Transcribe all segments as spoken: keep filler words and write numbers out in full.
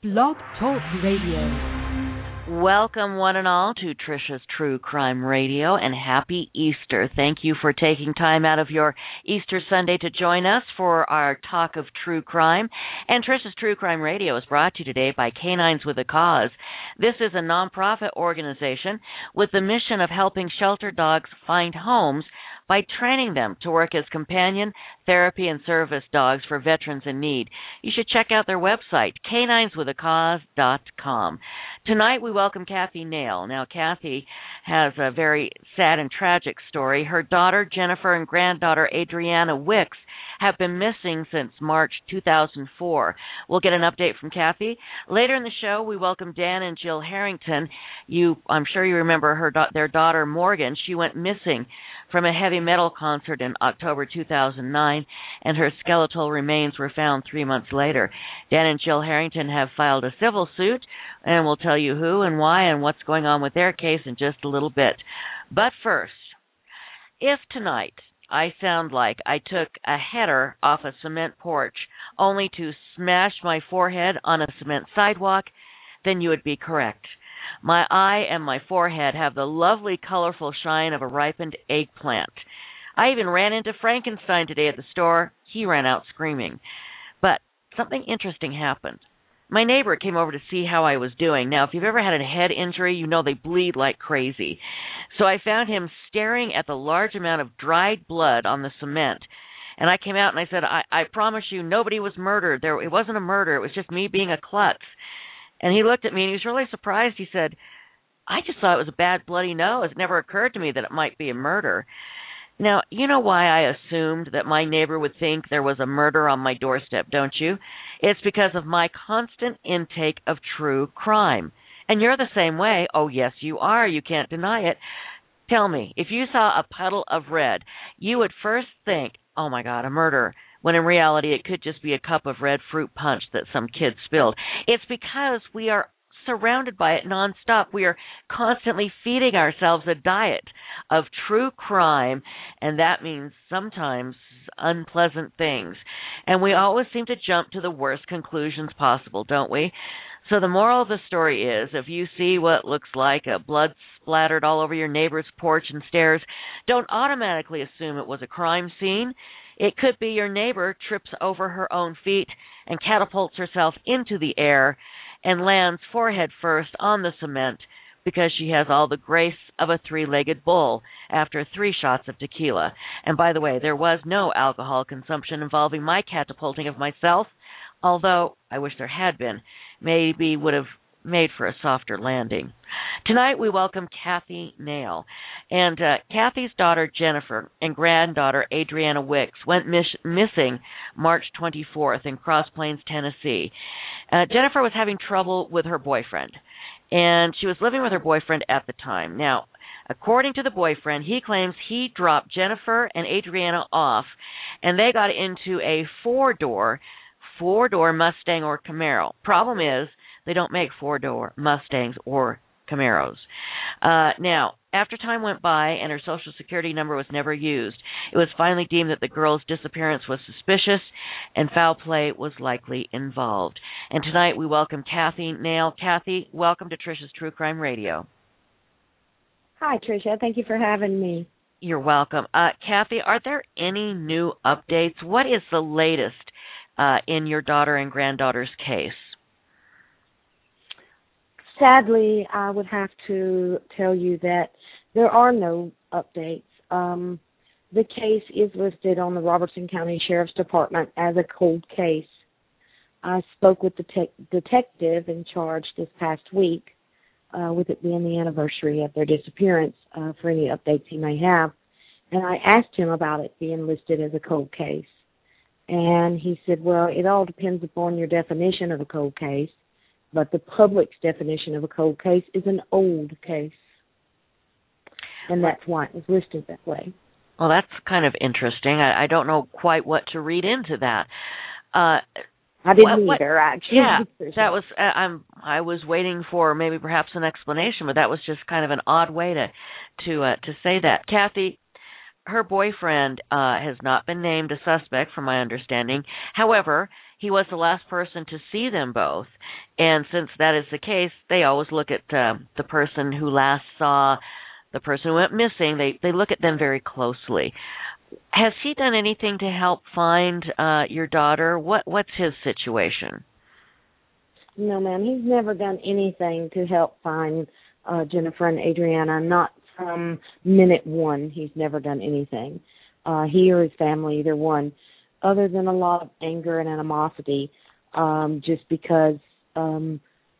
Blog Talk Radio. Welcome, one and all, to Trisha's True Crime Radio, and happy Easter. Thank you for taking time out of your Easter Sunday to join us for our talk of true crime. And Trisha's True Crime Radio is brought to you today by Canines with a Cause. This is a nonprofit organization with the mission of helping shelter dogs find homes by training them to work as companion, therapy, and service dogs for veterans in need. You should check out their website, canines with a cause dot com. Tonight we welcome Kathy Nail. Now, Kathy has a very sad and tragic story. Her daughter, Jennifer, and granddaughter, Adriana Wicks, have been missing since March two thousand four. We'll get an update from Kathy. Later in the show, we welcome Dan and Jill Harrington. You, I'm sure you remember her, their daughter, Morgan. She went missing from a heavy metal concert in October two thousand nine, and her skeletal remains were found three months later. Dan and Jill Harrington have filed a civil suit, and we'll tell you who and why and what's going on with their case in just a little bit. But first, if tonight I sound like I took a header off a cement porch only to smash my forehead on a cement sidewalk, then you would be correct. My eye and my forehead have the lovely, colorful shine of a ripened eggplant. I even ran into Frankenstein today at the store. He ran out screaming. But something interesting happened. My neighbor came over to see how I was doing. Now, if you've ever had a head injury, you know they bleed like crazy. So I found him staring at the large amount of dried blood on the cement. And I came out and I said, I, I promise you, nobody was murdered. There, it wasn't a murder. It was just me being a klutz. And he looked at me and he was really surprised. He said, I just thought it was a bad bloody nose. It never occurred to me that it might be a murder. Now, you know why I assumed that my neighbor would think there was a murder on my doorstep, don't you? It's because of my constant intake of true crime. And you're the same way. Oh, yes, you are. You can't deny it. Tell me, if you saw a puddle of red, you would first think, oh, my God, a murder, when in reality it could just be a cup of red fruit punch that some kid spilled. It's because we are surrounded by it nonstop. We are constantly feeding ourselves a diet of true crime, and that means sometimes unpleasant things. And we always seem to jump to the worst conclusions possible, don't we? So the moral of the story is, if you see what looks like a blood splattered all over your neighbor's porch and stairs, don't automatically assume it was a crime scene. It could be your neighbor trips over her own feet and catapults herself into the air and lands forehead first on the cement because she has all the grace of a three-legged bull after three shots of tequila. And by the way, there was no alcohol consumption involving my catapulting of myself, although I wish there had been. Maybe would have made for a softer landing. Tonight we welcome Kathy Nail. And uh, Kathy's daughter Jennifer and granddaughter Adriana Wicks went mis- missing March twenty-fourth in Cross Plains, Tennessee. Uh, Jennifer was having trouble with her boyfriend, and she was living with her boyfriend at the time. Now, according to the boyfriend, he claims he dropped Jennifer and Adriana off, and they got into a four-door, four-door Mustang or Camaro. Problem is, they don't make four-door Mustangs or Camaros. Uh, now, after time went by and her Social Security number was never used, it was finally deemed that the girl's disappearance was suspicious and foul play was likely involved. And tonight we welcome Kathy Nail. Kathy, welcome to Trisha's True Crime Radio. Hi, Trisha. Thank you for having me. You're welcome. Uh, Kathy, are there any new updates? What is the latest uh, in your daughter and granddaughter's case? Sadly, I would have to tell you that there are no updates. Um, the case is listed on the Robertson County Sheriff's Department as a cold case. I spoke with the te- detective in charge this past week, uh, with it being the anniversary of their disappearance, uh, for any updates he may have. And I asked him about it being listed as a cold case. And he said, well, it all depends upon your definition of a cold case. But the public's definition of a cold case is an old case. And that's why it was listed that way. Well, that's kind of interesting. I, I don't know quite what to read into that. Uh, I didn't what, either, actually. Yeah, that was. Uh, I'm. I was waiting for maybe perhaps an explanation, but that was just kind of an odd way to to uh, to say that. Kathy, her boyfriend uh, has not been named a suspect, from my understanding. However, he was the last person to see them both, And since that is the case, they always look at uh, the person who last saw the person who went missing. They they look at them very closely. Has he done anything to help find uh, your daughter? What what's his situation? No, ma'am. He's never done anything to help find uh, Jennifer and Adriana. Not from minute one. He's never done anything. Uh, he or his family, either one, other than a lot of anger and animosity, um, just because um,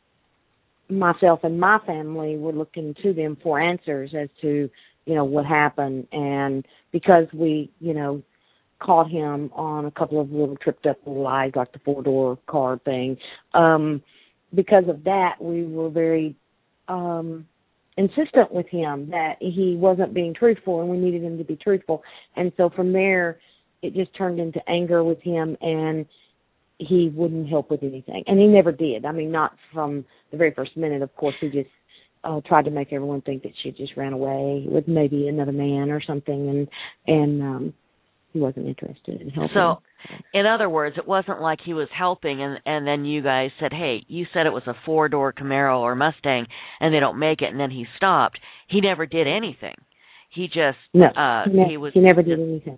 myself and my family were looking to them for answers as to, you know, what happened. And because we, you know, caught him on a couple of little tripped up lies, like the four-door car thing, um, because of that, we were very um, insistent with him that he wasn't being truthful, and we needed him to be truthful. And so from there, it just turned into anger with him, and he wouldn't help with anything. And he never did. I mean, not from the very first minute. Of course, he just uh, tried to make everyone think that she just ran away with maybe another man or something, and and um, he wasn't interested in helping. So, in other words, it wasn't like he was helping and, and then you guys said, hey, you said it was a four-door Camaro or Mustang and they don't make it, and then he stopped. He never did anything. He just... No, uh, he, ne- he, was he never did just, anything.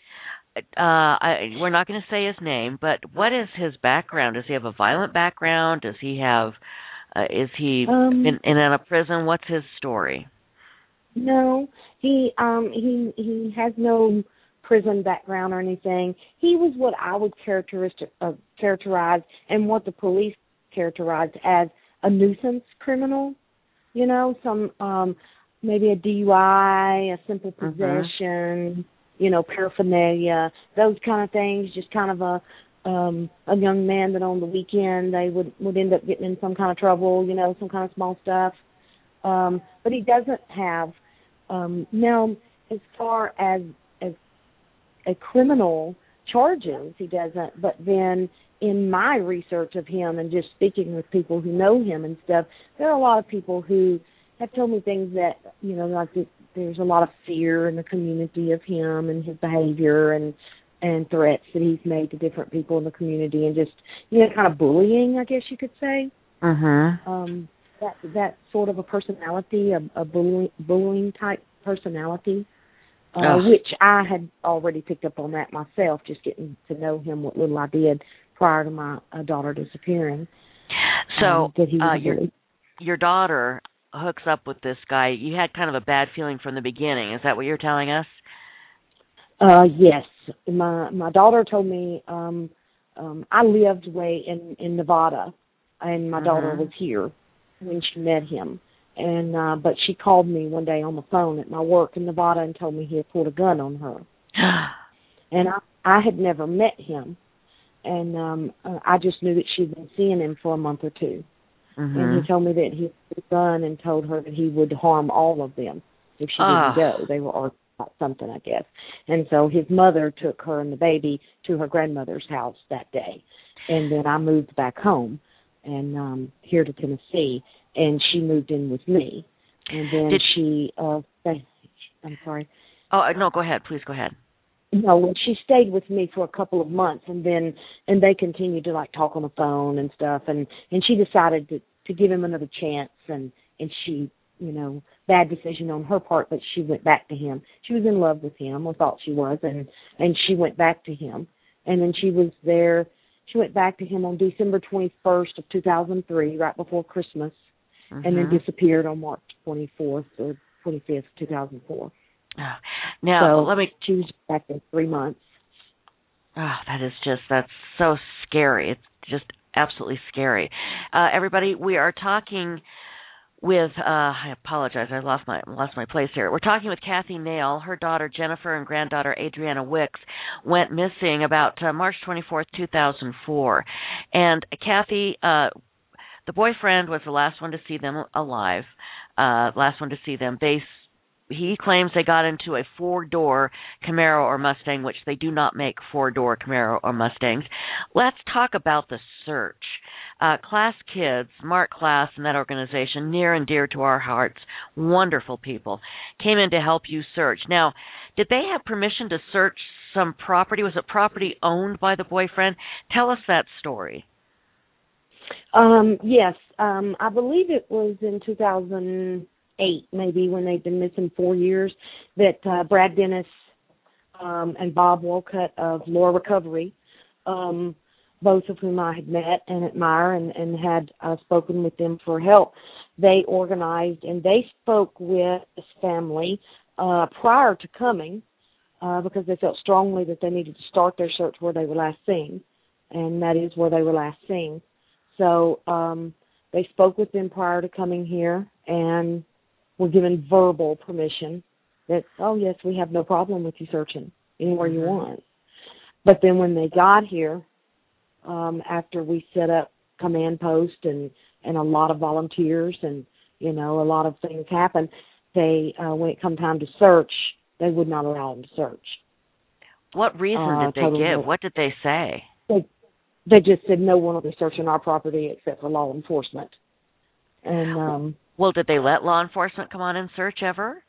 Uh, I, we're not going to say his name, but what is his background? Does he have a violent background? Does he have... Uh, is he um, in, in a prison? What's his story? No, he um he he has no prison background or anything. He was what I would characteristic uh, characterize and what the police characterized as a nuisance criminal. You know, some um maybe a D U I, a simple possession, uh-huh. you know, paraphernalia, those kind of things. Just kind of a um a young man that on the weekend they would would end up getting in some kind of trouble. You know, some kind of small stuff. Um, but he doesn't have um, now as far as as a criminal charges, he doesn't. But then in my research of him and just speaking with people who know him and stuff, there are a lot of people who have told me things that, you know, like that there's a lot of fear in the community of him and his behavior and and threats that he's made to different people in the community and just, you know, kind of bullying, I guess you could say. Uh-huh. Um, that that sort of a personality, a, a bullying, bullying type personality, uh, oh. which I had already picked up on that myself, just getting to know him, what little I did prior to my uh, daughter disappearing. So um, that he was uh, your your daughter hooks up with this guy. You had kind of a bad feeling from the beginning. Is that what you're telling us? Uh, yes. My my daughter told me um, um, I lived way in, in Nevada, and my uh-huh. daughter was here when she met him. And uh, but she called me one day on the phone at my work in Nevada and told me he had pulled a gun on her. And I, I had never met him. And um, uh, I just knew that she'd been seeing him for a month or two. Mm-hmm. And he told me that he had a gun and told her that he would harm all of them if she uh. didn't go. They were arguing about something, I guess. And so his mother took her and the baby to her grandmother's house that day. And then I moved back home and um, here to Tennessee, and she moved in with me. And then Did she, uh, I'm sorry. Oh, no, go ahead. Please go ahead. No, she stayed with me for a couple of months, and then and they continued to like talk on the phone and stuff, and and she decided to to give him another chance, and and she, you know, bad decision on her part, but she went back to him. She was in love with him, or thought she was, and and she went back to him, and then she was there. She went back to him on December twenty-first of two thousand three, right before Christmas, mm-hmm. and then disappeared on March twenty-fourth or twenty-fifth, two thousand four. Oh. Now, so let me... She was back in three months. Oh, that is just, that's so scary. It's just absolutely scary. Uh, everybody, we are talking with, uh, I apologize, I lost my lost my place here. We're talking with Kathy Nail. Her daughter Jennifer and granddaughter Adriana Wicks went missing about uh, March twenty-fourth, two thousand four. And Kathy, uh, the boyfriend was the last one to see them alive, uh, last one to see them. They, he claims they got into a four-door Camaro or Mustang, which they do not make four-door Camaro or Mustangs. Let's talk about the search. Uh, Class Kids, Mark Class and that organization, near and dear to our hearts, wonderful people, came in to help you search. Now, did they have permission to search some property? Was it property owned by the boyfriend? Tell us that story. Um, yes, um, I believe it was in two thousand eight, maybe, when they'd been missing four years, that uh, Brad Dennis um, and Bob Wolcott of Law Recovery, um, both of whom I had met and admire and, and had uh, spoken with them for help, they organized and they spoke with this family uh, prior to coming uh, because they felt strongly that they needed to start their search where they were last seen, and that is where they were last seen. So um, they spoke with them prior to coming here and were given verbal permission that, oh, yes, we have no problem with you searching anywhere mm-hmm. you want. But then when they got here, um, after we set up command post and, and a lot of volunteers and, you know, a lot of things happened, they, uh, when it come time to search, they would not allow them to search. What reason uh, did they totally give? no. What did they say? They, they just said no one will be searching our property except for law enforcement. And um, well, did they let law enforcement come on and search ever?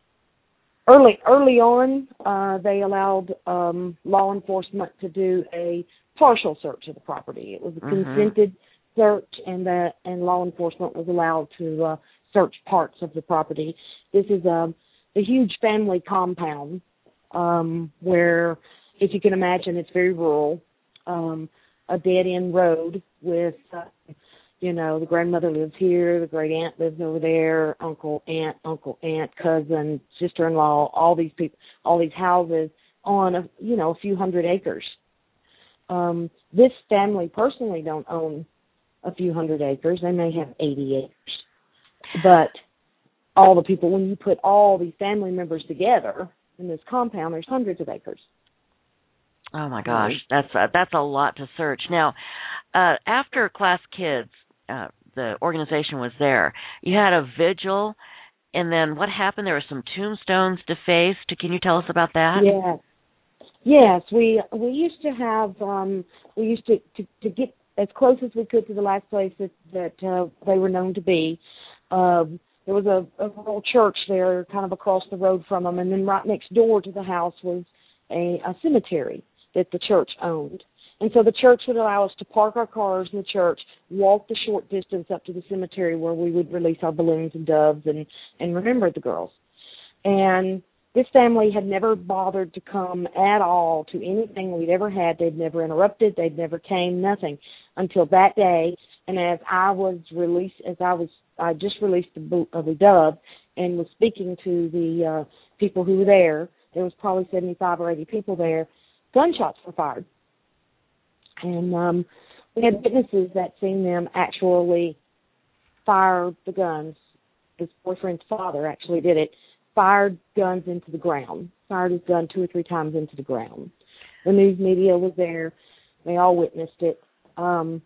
Early early on, uh, they allowed um, law enforcement to do a partial search of the property. It was a mm-hmm. consented search, and the, and law enforcement was allowed to uh, search parts of the property. This is a, a huge family compound um, where, if you can imagine, it's very rural, um, a dead-end road with... Uh, You know, the grandmother lives here, the great aunt lives over there, uncle, aunt, uncle, aunt, cousin, sister-in-law, all these people, all these houses on, a, you know, a few hundred acres. Um, this family personally don't own a few hundred acres. They may have eighty acres. But all the people, when you put all these family members together in this compound, there's hundreds of acres. Oh, my gosh. That's a, that's a lot to search. Now, uh, after Class Kids, Uh, the organization was there, you had a vigil, and then what happened? There were some tombstones defaced. Can you tell us about that? Yes, yes. We we used to have um, we used to, to to get as close as we could to the last place that that uh, they were known to be. Um, there was a, a little church there, kind of across the road from them, and then right next door to the house was a, a cemetery that the church owned. And so the church would allow us to park our cars in the church, walk the short distance up to the cemetery where we would release our balloons and doves and, and remember the girls. And this family had never bothered to come at all to anything we'd ever had. They'd never interrupted. They'd never came, nothing, until that day. And as I was released, as I was, I just released the, uh, the dove and was speaking to the uh, people who were there. There was probably seventy-five or eighty people there. Gunshots were fired. And um, we had witnesses that seen them actually fire the guns. His boyfriend's father actually did it, fired guns into the ground, fired his gun two or three times into the ground. The news media was there. They all witnessed it. Um,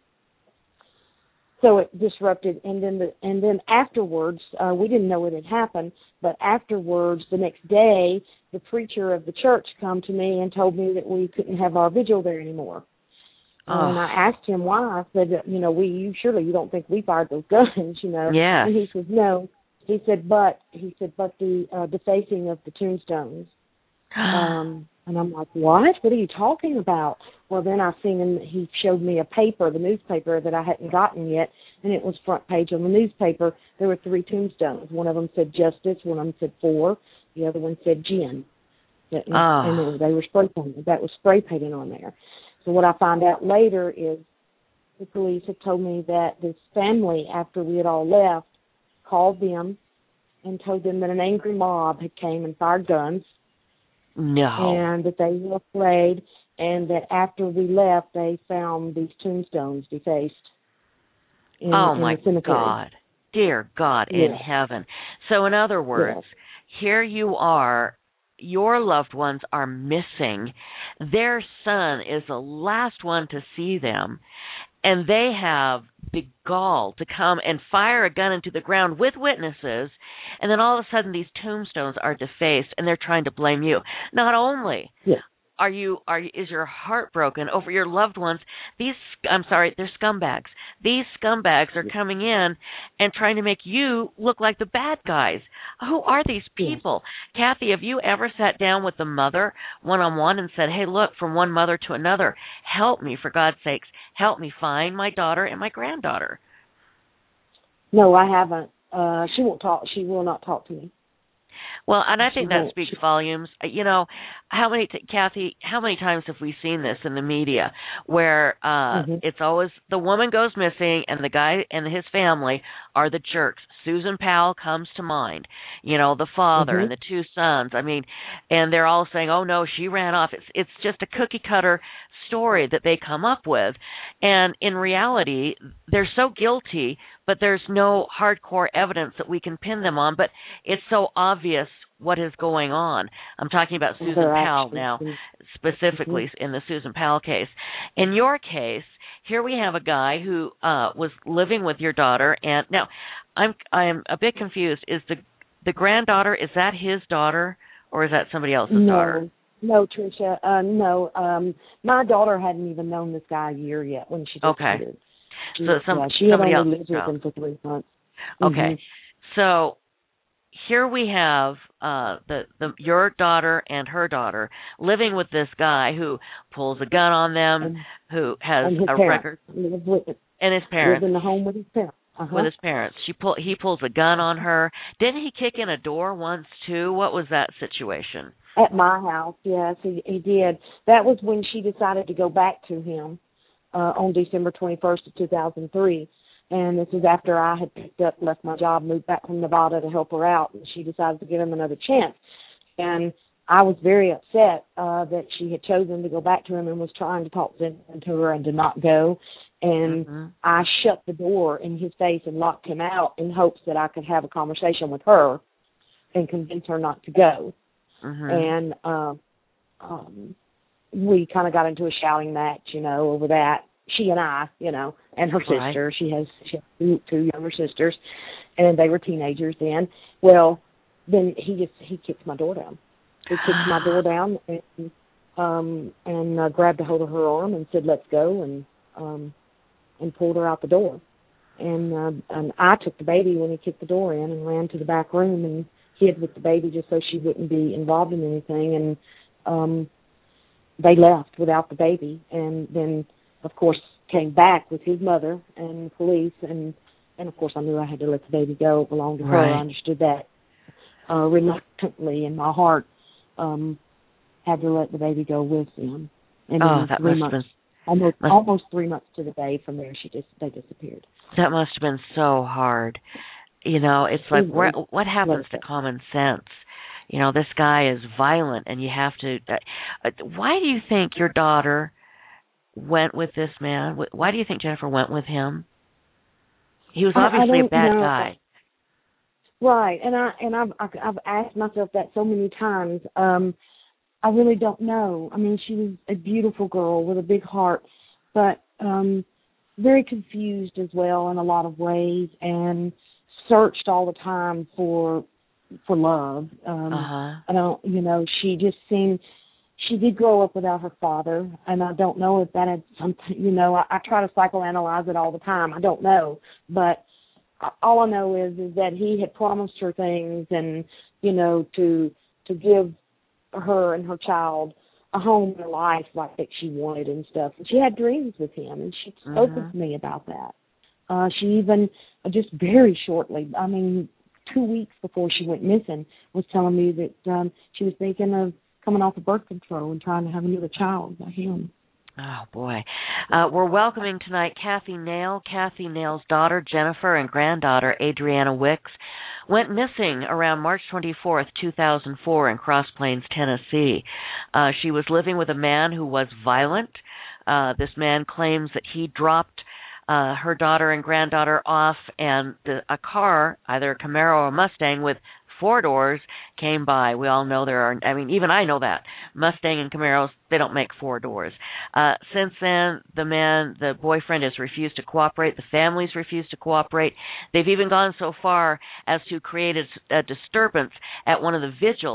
so it disrupted. And then the, and then afterwards, uh, we didn't know it had happened, but afterwards, the next day, the preacher of the church come to me and told me that we couldn't have our vigil there anymore. Oh. And I asked him why. I said, you know, we you surely you don't think we fired those guns, you know? Yeah. And he said, no. He said, but he said, but the uh, defacing of the tombstones. um, and I'm like, what? What are you talking about? Well, then I seen him. He showed me a paper, the newspaper that I hadn't gotten yet, and it was front page on the newspaper. There were three tombstones. One of them said Justice. One of them said For. The other one said Jen. And, oh. and they were spray painted. That was spray painted on there. So what I found out later is the police had told me that this family, after we had all left, called them and told them that an angry mob had came and fired guns. No. And that they were afraid, and that after we left, they found these tombstones defaced in, oh, in my the cemetery. God. Dear God yes. in heaven. So in other words, yes. here you are, your loved ones are missing. Their son is the last one to see them, and they have the gall to come and fire a gun into the ground with witnesses, and then all of a sudden these tombstones are defaced, and they're trying to blame you. Not only yes. are you are you, is your heart broken over your loved ones? These I'm sorry, they're scumbags. These scumbags are coming in and trying to make you look like the bad guys. Who are these people? Yes. Kathy, have you ever sat down with the mother one on one and said, "Hey, look, from one mother to another, help me for God's sakes, help me find my daughter and my granddaughter"? No, I haven't. Uh, she won't talk. She will not talk to me. Well, and I think that speaks volumes. You know, how many, t- Kathy, how many times have we seen this in the media where uh, mm-hmm. it's always the woman goes missing and the guy and his family are the jerks? Susan Powell comes to mind, you know, the father mm-hmm. and the two sons. I mean, and they're all saying, oh, no, she ran off. It's, it's just a cookie cutter story that they come up with. And in reality, they're so guilty, but there's no hardcore evidence that we can pin them on. But it's so obvious what is going on. I'm talking about Susan Powell now, specifically mm-hmm. in the Susan Powell case. In your case, here we have a guy who uh, was living with your daughter, and now I'm I'm a bit confused. Is the the granddaughter, is that his daughter, or is that somebody else's no. daughter? No, Tricia. Uh, no, um, my daughter hadn't even known this guy a year yet when she disappeared. Okay. She, so some, yeah, she somebody had else only lived with him for three months. Okay. Mm-hmm. So here we have uh, the, the your daughter and her daughter living with this guy who pulls a gun on them, and, who has and his a parents. record, with, and his parents. Lives in the home with his parents. Uh-huh. With his parents. She pull, he pulls a gun on her. Didn't he kick in a door once, too? What was that situation? At my house, yes, he, he did. That was when she decided to go back to him uh, on December twenty-first of two thousand three. And this is after I had picked up, left my job, moved back from Nevada to help her out, and she decided to give him another chance. And I was very upset uh, that she had chosen to go back to him and was trying to talk to her and to not go. And mm-hmm. I shut the door in his face and locked him out in hopes that I could have a conversation with her and convince her not to go. Mm-hmm. And um, um, we kind of got into a shouting match, you know, over that. She and I, you know, and her right. sister. She has, she has two, two younger sisters, and they were teenagers then. Well, then he just he kicked my door down. He kicked my door down and um, and uh, grabbed a hold of her arm and said, "Let's go," and um, and pulled her out the door. And uh, and I took the baby when he kicked the door in and ran to the back room and hid with the baby just so she wouldn't be involved in anything. And um, they left without the baby. And then, of course, came back with his mother and the police. And, and of course, I knew I had to let the baby go. It belonged to her. Right. I understood that uh, reluctantly in my heart. Um, had to let the baby go with him. And oh, that three must months, have been... Almost, must, almost three months to the day from there, she just they disappeared. That must have been so hard. You know, it's like, where, what happens to common sense? You know, this guy is violent, and you have to... Uh, why do you think your daughter went with this man? Why do you think Jennifer went with him? He was obviously a bad know. guy. Right, and I and I've I've asked myself that so many times. Um, I really don't know. I mean, she was a beautiful girl with a big heart, but um, very confused as well in a lot of ways, and searched all the time for for love. Um, uh-huh. I don't, you know, she just seemed. She did grow up without her father, and I don't know if that had something. You know, I, I try to psychoanalyze it all the time. I don't know, but all I know is is that he had promised her things, and you know, to to give her and her child a home and a life like that she wanted and stuff. And she had dreams with him, and she spoke uh-huh. with me about that. Uh, she even, uh, just very shortly, I mean, two weeks before she went missing, was telling me that um, she was thinking of coming off of birth control and trying to have another child by him. Oh, boy. Uh, we're welcoming tonight Kathy Nail. Kathy Nail's daughter, Jennifer, and granddaughter, Adriana Wicks, went missing around March twenty-fourth, two thousand four in Cross Plains, Tennessee. Uh, she was living with a man who was violent. Uh, this man claims that he dropped uh, her daughter and granddaughter off, and the, a car, either a Camaro or a Mustang with four doors, came by. We all know there are, I mean, even I know that. Mustang and Camaros, they don't make four doors. Uh, since then, the man, the boyfriend has refused to cooperate. The families refused to cooperate. They've even gone so far as to create a, a disturbance at one of the vigils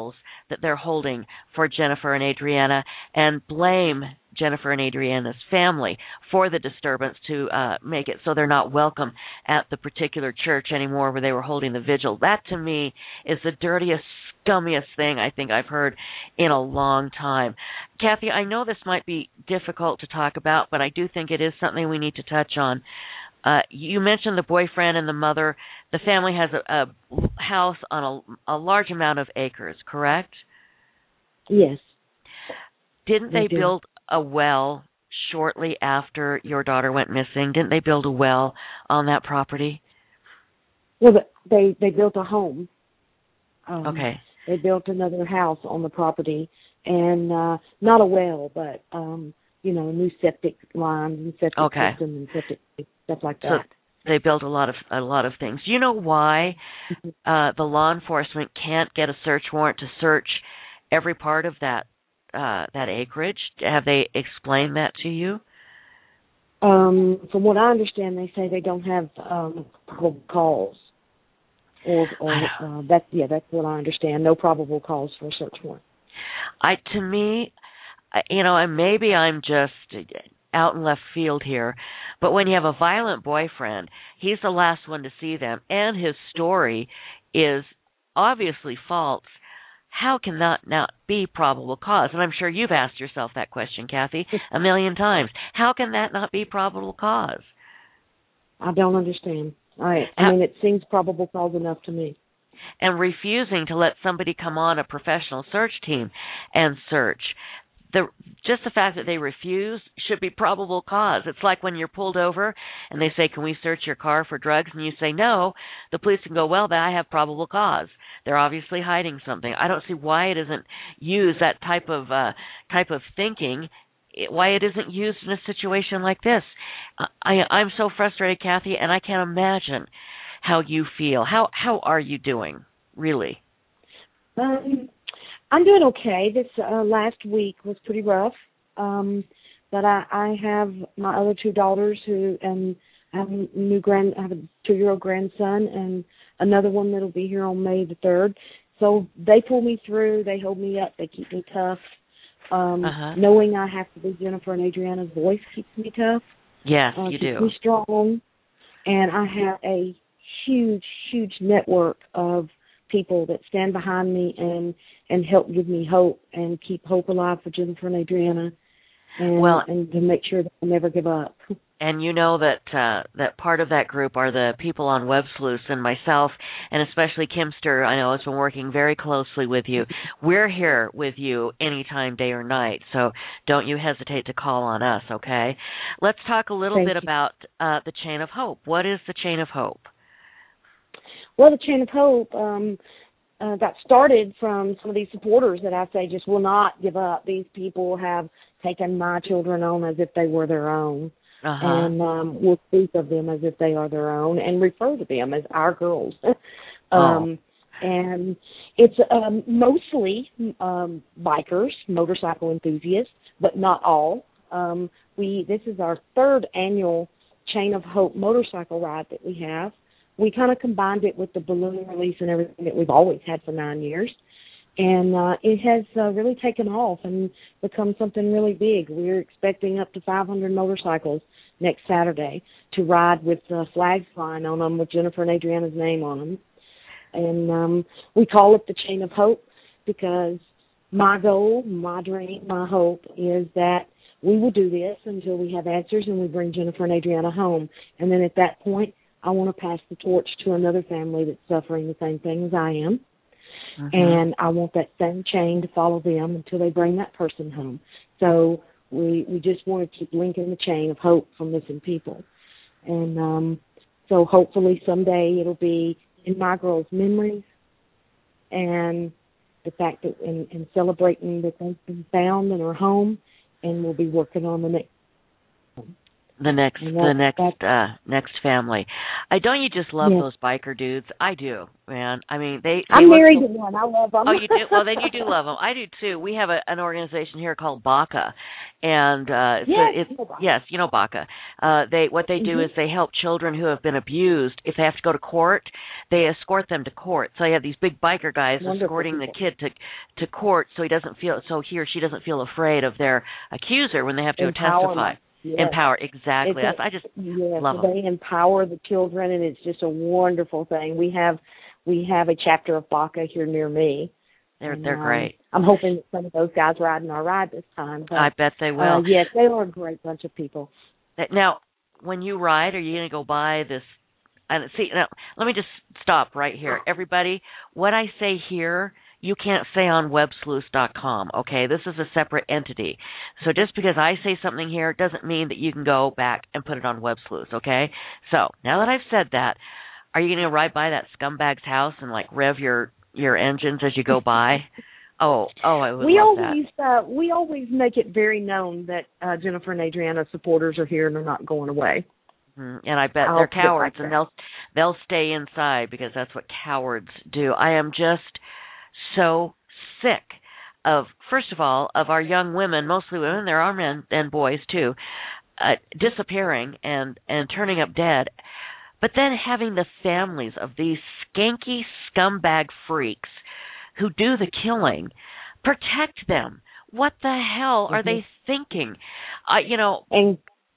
that they're holding for Jennifer and Adriana and blame Jennifer and Adriana's family for the disturbance to uh, make it so they're not welcome at the particular church anymore where they were holding the vigil. That, to me, is the dirtiest, scummiest thing I think I've heard in a long time. Kathy, I know this might be difficult to talk about, but I do think it is something we need to touch on. Uh, you mentioned the boyfriend and the mother. The family has a, a house on a, a large amount of acres, correct? Yes. Didn't they, they build a well shortly after your daughter went missing? Didn't they build a well on that property? Well, they they built a home. Um, okay. They built another house on the property, and uh, not a well, but um, you know, new septic lines and septic okay. system and septic stuff like so that. They built a lot of a lot of things. Do you know why uh, the law enforcement can't get a search warrant to search every part of that uh, that acreage? Have they explained that to you? Um, from what I understand, they say they don't have um, probable cause. Or, or uh, that, yeah, that's what I understand. No probable cause for a search warrant. I, to me, you know, and maybe I'm just out in left field here, but when you have a violent boyfriend, he's the last one to see them, and his story is obviously false. How can that not be probable cause? And I'm sure you've asked yourself that question, Kathy, a million times. How can that not be probable cause? I don't understand. I, I mean, it seems probable cause enough to me. And refusing to let somebody come on a professional search team and search. The, just the fact that they refuse should be probable cause. It's like when you're pulled over and they say, can we search your car for drugs? And you say no. The police can go, well, then I have probable cause. They're obviously hiding something. I don't see why it isn't used, that type of uh, type of thinking, why it isn't used in a situation like this. I, I'm so frustrated, Kathy, and I can't imagine how you feel. How how are you doing, really? Um, I'm doing okay. This uh, last week was pretty rough, um, but I, I have my other two daughters who, and I have a new grand, I have a two-year-old grandson, and another one that'll be here on May the third. So they pull me through. They hold me up. They keep me tough. Um, uh-huh. Knowing I have to be Jennifer and Adriana's voice keeps me tough. Yes, uh, you keeps do. me strong, and I have a huge, huge network of people that stand behind me and, and help give me hope and keep hope alive for Jennifer and Adriana, and, well, and to make sure that I never give up. And you know that uh, that part of that group are the people on Web Sleuths, and myself, and especially Kimster, I know, has been working very closely with you. We're here with you anytime, day or night, so don't you hesitate to call on us, okay? Let's talk a little Thank bit you. about uh, the Chain of Hope. What is the Chain of Hope? Well, the Chain of Hope um, uh, got started from some of these supporters that I say just will not give up. These people have taken my children on as if they were their own. Uh-huh. And um, will speak of them as if they are their own and refer to them as our girls. um, oh. And it's um, mostly um, bikers, motorcycle enthusiasts, but not all. Um, we This is our third annual Chain of Hope motorcycle ride that we have. We kind of combined it with the balloon release and everything that we've always had for nine years. And uh, it has uh, really taken off and become something really big. We're expecting up to five hundred motorcycles next Saturday to ride with uh, flags flying on them with Jennifer and Adriana's name on them. And um, we call it the Chain of Hope because my goal, my dream, my hope is that we will do this until we have answers and we bring Jennifer and Adriana home. And then at that point, I want to pass the torch to another family that's suffering the same thing as I am. Uh-huh. And I want that same chain to follow them until they bring that person home. So we we just want to keep linking the chain of hope for missing people. And um, so hopefully someday it'll be in my girls' memories and the fact that and, and celebrating that they've been found and are home, and we'll be working on the next one. The next, that, the next, that, uh, next family. I don't you just love yeah. those biker dudes? I do, man. I mean, they. they I'm look married so, to one. I love them. oh, you do? Well, then you do love them. I do too. We have a, an organization here called BACA, and uh, so yes, it's yes, you know BACA. Uh, they what they do mm-hmm. is they help children who have been abused. If they have to go to court, they escort them to court. So you have these big biker guys Wonderful escorting people. the kid to to court, so he doesn't feel so he or she doesn't feel afraid of their accuser when they have to go testify. Yes. Empower, exactly. A, I just yes, love them. They empower the children, and it's just a wonderful thing. We have we have a chapter of BACA here near me. They're and, they're um, great. I'm hoping that some of those guys ride in our ride this time. But, I bet they will. Uh, yes, they are a great bunch of people. Now, when you ride, are you going to go buy this? And see, now let me just stop right here, everybody. What I say here, you can't say on web sleuth dot com, okay? This is a separate entity. So just because I say something here doesn't mean that you can go back and put it on WebSleuth, okay? So now that I've said that, are you going to ride by that scumbag's house and, like, rev your, your engines as you go by? Oh, oh, I would we love always, that. Uh, we always make it very known that uh, Jennifer and Adriana supporters are here and they're not going away. Mm-hmm. And I bet I'll they're cowards, like and they'll they'll stay inside because that's what cowards do. I am just so sick of, first of all, of our young women, mostly women, there are men and boys too, uh, disappearing and, and turning up dead, but then having the families of these skanky scumbag freaks who do the killing protect them. What the hell are mm-hmm. they thinking? I, you know, and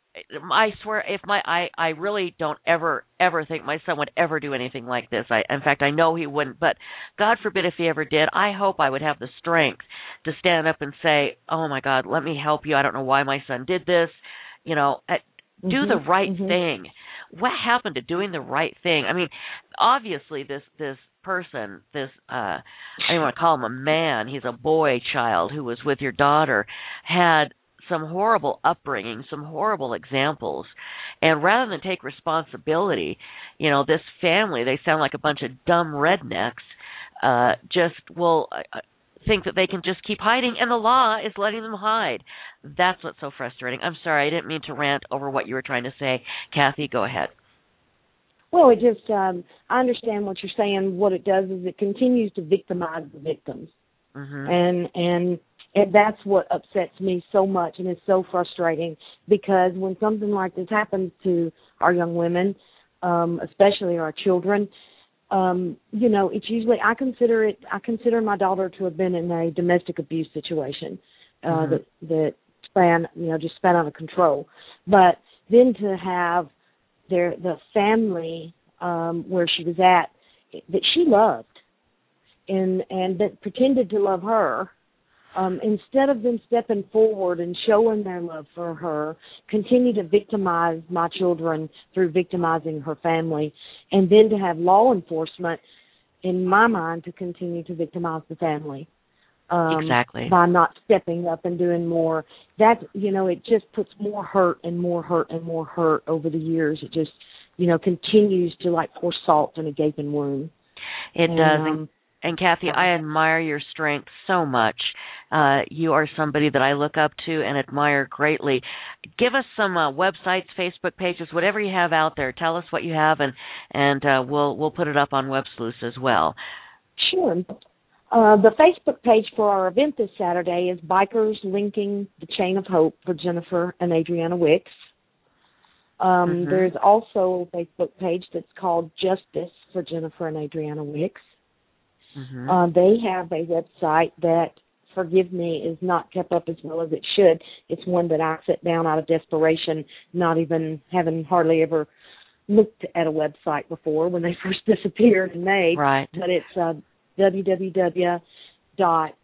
I swear, if my I, I really don't ever ever think my son would ever do anything like this. I, in fact, I know he wouldn't. But God forbid if he ever did. I hope I would have the strength to stand up and say, "Oh my God, let me help you. I don't know why my son did this. You know, mm-hmm. do the right mm-hmm. thing." What happened to doing the right thing? I mean, obviously this this person, this uh, I don't want to call him a man. He's a boy child who was with your daughter, had some horrible upbringing, some horrible examples, and rather than take responsibility, you know, this family, they sound like a bunch of dumb rednecks, uh, just will uh, think that they can just keep hiding, and the law is letting them hide. That's what's so frustrating. I'm sorry, I didn't mean to rant over what you were trying to say. Kathy, go ahead. Well, it just, um, I understand what you're saying. What it does is it continues to victimize the victims. Mm-hmm. And, and, And that's what upsets me so much and is so frustrating, because when something like this happens to our young women, um, especially our children, um, you know, it's usually, I consider it, I consider my daughter to have been in a domestic abuse situation uh, mm-hmm. that, that span, you know, just span out of control. But then to have their, the family um, where she was at that she loved and, and that pretended to love her, Um, instead of them stepping forward and showing their love for her, continue to victimize my children through victimizing her family, and then to have law enforcement, in my mind, to continue to victimize the family. Um, exactly. By not stepping up and doing more. That, you know, it just puts more hurt and more hurt and more hurt over the years. It just, you know, continues to like pour salt in a gaping wound. It and, does. Um, And Kathy, I admire your strength so much. Uh, you are somebody that I look up to and admire greatly. Give us some uh, websites, Facebook pages, whatever you have out there. Tell us what you have, and and uh, we'll we'll put it up on WebSleuth as well. Sure. Uh, the Facebook page for our event this Saturday is Bikers Linking the Chain of Hope for Jennifer and Adriana Wicks. Um, mm-hmm. There's also a Facebook page that's called Justice for Jennifer and Adriana Wicks. Mm-hmm. Uh, they have a website that, forgive me, is not kept up as well as it should. It's one that I set down out of desperation, not even having hardly ever looked at a website before when they first disappeared and made. Right. But it's uh, w w w dot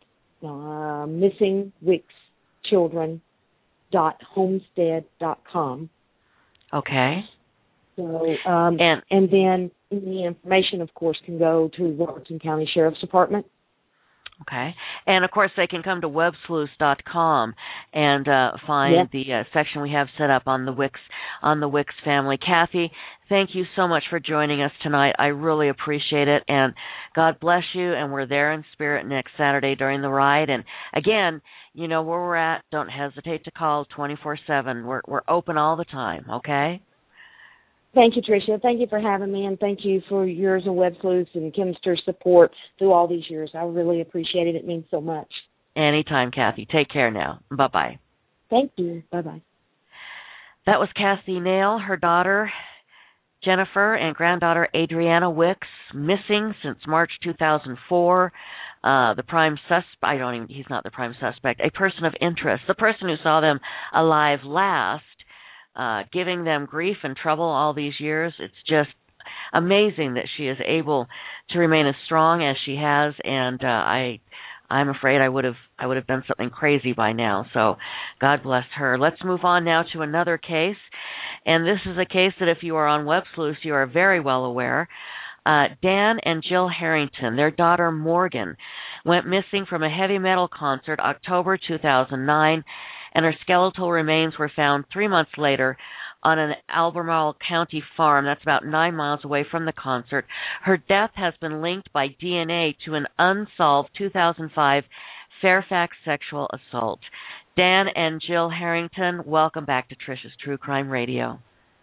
missing wicks children dot homestead dot com. Okay. So, um, and, and then the information, of course, can go to Robertson County Sheriff's Department. Okay. And, of course, they can come to web sleuth dot com and uh, find yep. the uh, section we have set up on the Wicks, on the Wicks family. Kathy, thank you so much for joining us tonight. I really appreciate it, and God bless you, and we're there in spirit next Saturday during the ride. And again, you know where we're at. Don't hesitate to call twenty-four seven. We're we're open all the time, okay? Thank you, Tricia. Thank you for having me, and thank you for yours and Web Sleuths and Kimster's support through all these years. I really appreciate it. It means so much. Anytime, Kathy. Take care now. Bye-bye. Thank you. Bye-bye. That was Kathy Nail, her daughter, Jennifer, and granddaughter, Adriana Wicks, missing since March two thousand four. Uh, the prime suspect, I don't even, he's not the prime suspect, a person of interest, the person who saw them alive last, uh, giving them grief and trouble all these years. It's just amazing that she is able to remain as strong as she has, and uh, I, I'm afraid I would have I would have done something crazy by now. So God bless her. Let's move on now to another case, and this is a case that if you are on Web Sleuths, you are very well aware. Uh, Dan and Jill Harrington, their daughter Morgan, went missing from a heavy metal concert October two thousand nine, and her skeletal remains were found three months later on an Albemarle County farm that's about nine miles away from the concert. Her death has been linked by D N A to an unsolved two thousand five Fairfax sexual assault. Dan and Jill Harrington, welcome back to Tricia's True Crime Radio.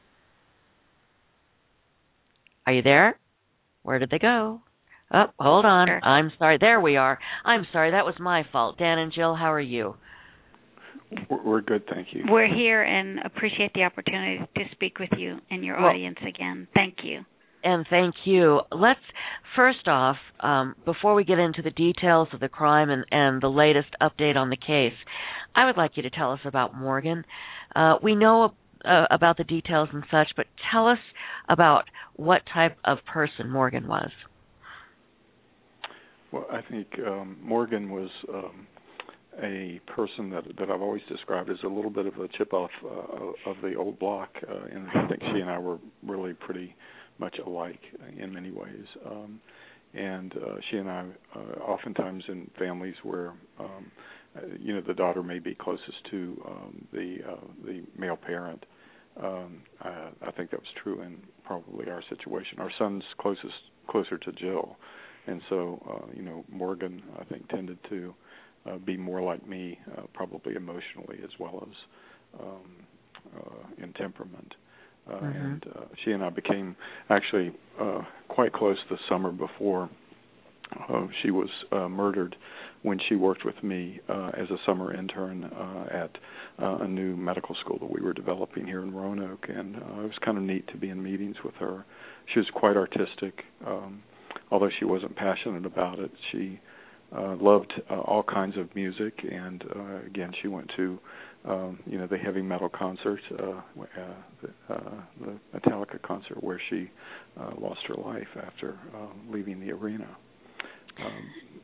Are you there? Where did they go? Oh, hold on. I'm sorry. There we are. I'm sorry. That was my fault. Dan and Jill, how are you? We're good, thank you. We're here and appreciate the opportunity to speak with you and your well, audience again. Thank you. And thank you. Let's, first off, um, before we get into the details of the crime and, and the latest update on the case, I would like you to tell us about Morgan. Uh, we know uh, about the details and such, but tell us about what type of person Morgan was. Well, I think um, Morgan was um, a person that that I've always described as a little bit of a chip off uh, of the old block, uh, and I think she and I were really pretty much alike in many ways. Um, and uh, she and I, uh, oftentimes in families where um, you know the daughter may be closest to um, the uh, the male parent, um, I, I think that was true in probably our situation. Our son's closest closer to Jill, and so uh, you know Morgan, I think, tended to uh, be more like me, uh, probably emotionally as well as um, uh, in temperament. Uh, mm-hmm. And uh, she and I became actually uh, quite close the summer before uh, she was uh, murdered, when she worked with me uh, as a summer intern uh, at uh, a new medical school that we were developing here in Roanoke. And uh, it was kind of neat to be in meetings with her. She was quite artistic. Um, although she wasn't passionate about it, she uh, loved uh, all kinds of music. And uh, again, she went to Um, you know, the heavy metal concert, uh, uh, the, uh, the Metallica concert, where she uh, lost her life after uh, leaving the arena. Um,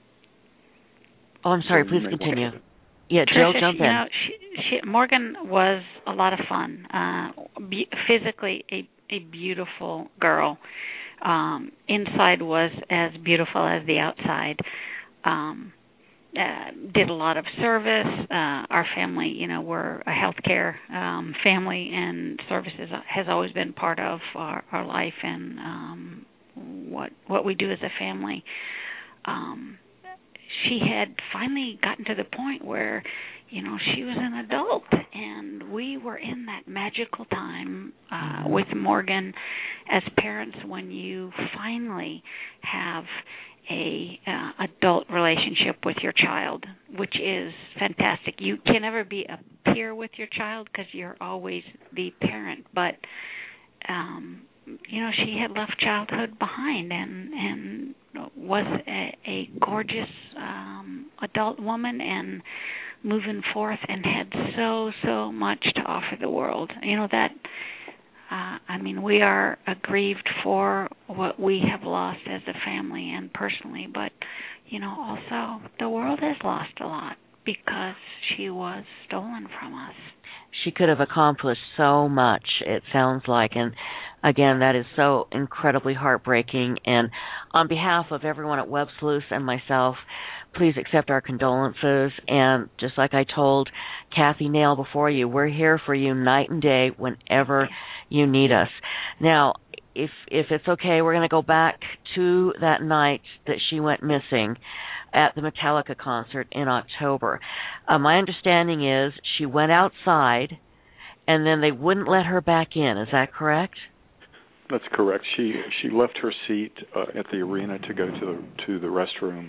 oh, I'm sorry. so Please continue. Yeah, Jill, Tricia, jump you in. know, she, she, Morgan was a lot of fun. Uh, be, physically, a a beautiful girl. Um, inside was as beautiful as the outside. Um, Uh, did a lot of service. Uh, our family, you know, we're a healthcare um, family, and services has always been part of our, our life and um, what what we do as a family. Um, she had finally gotten to the point where, you know, she was an adult, and we were in that magical time uh, with Morgan as parents when you finally have a uh, adult relationship with your child, which is fantastic. You can never be a peer with your child because you're always the parent, but um, you know, she had left childhood behind and and was a, a gorgeous um, adult woman and moving forth, and had so so much to offer the world. You know that. Uh, I mean, we are aggrieved for what we have lost as a family and personally, but, you know, also the world has lost a lot because she was stolen from us. She could have accomplished so much, it sounds like, and again, that is so incredibly heartbreaking. And on behalf of everyone at Web Sleuths and myself, please accept our condolences. And just like I told Kathy Nail before you, we're here for you night and day whenever you need us. Now, if if it's okay, we're going to go back to that night that she went missing at the Metallica concert in October. Uh, my understanding is she went outside, and then they wouldn't let her back in. Is that correct? That's correct. She she left her seat uh, at the arena to go to the to the restroom,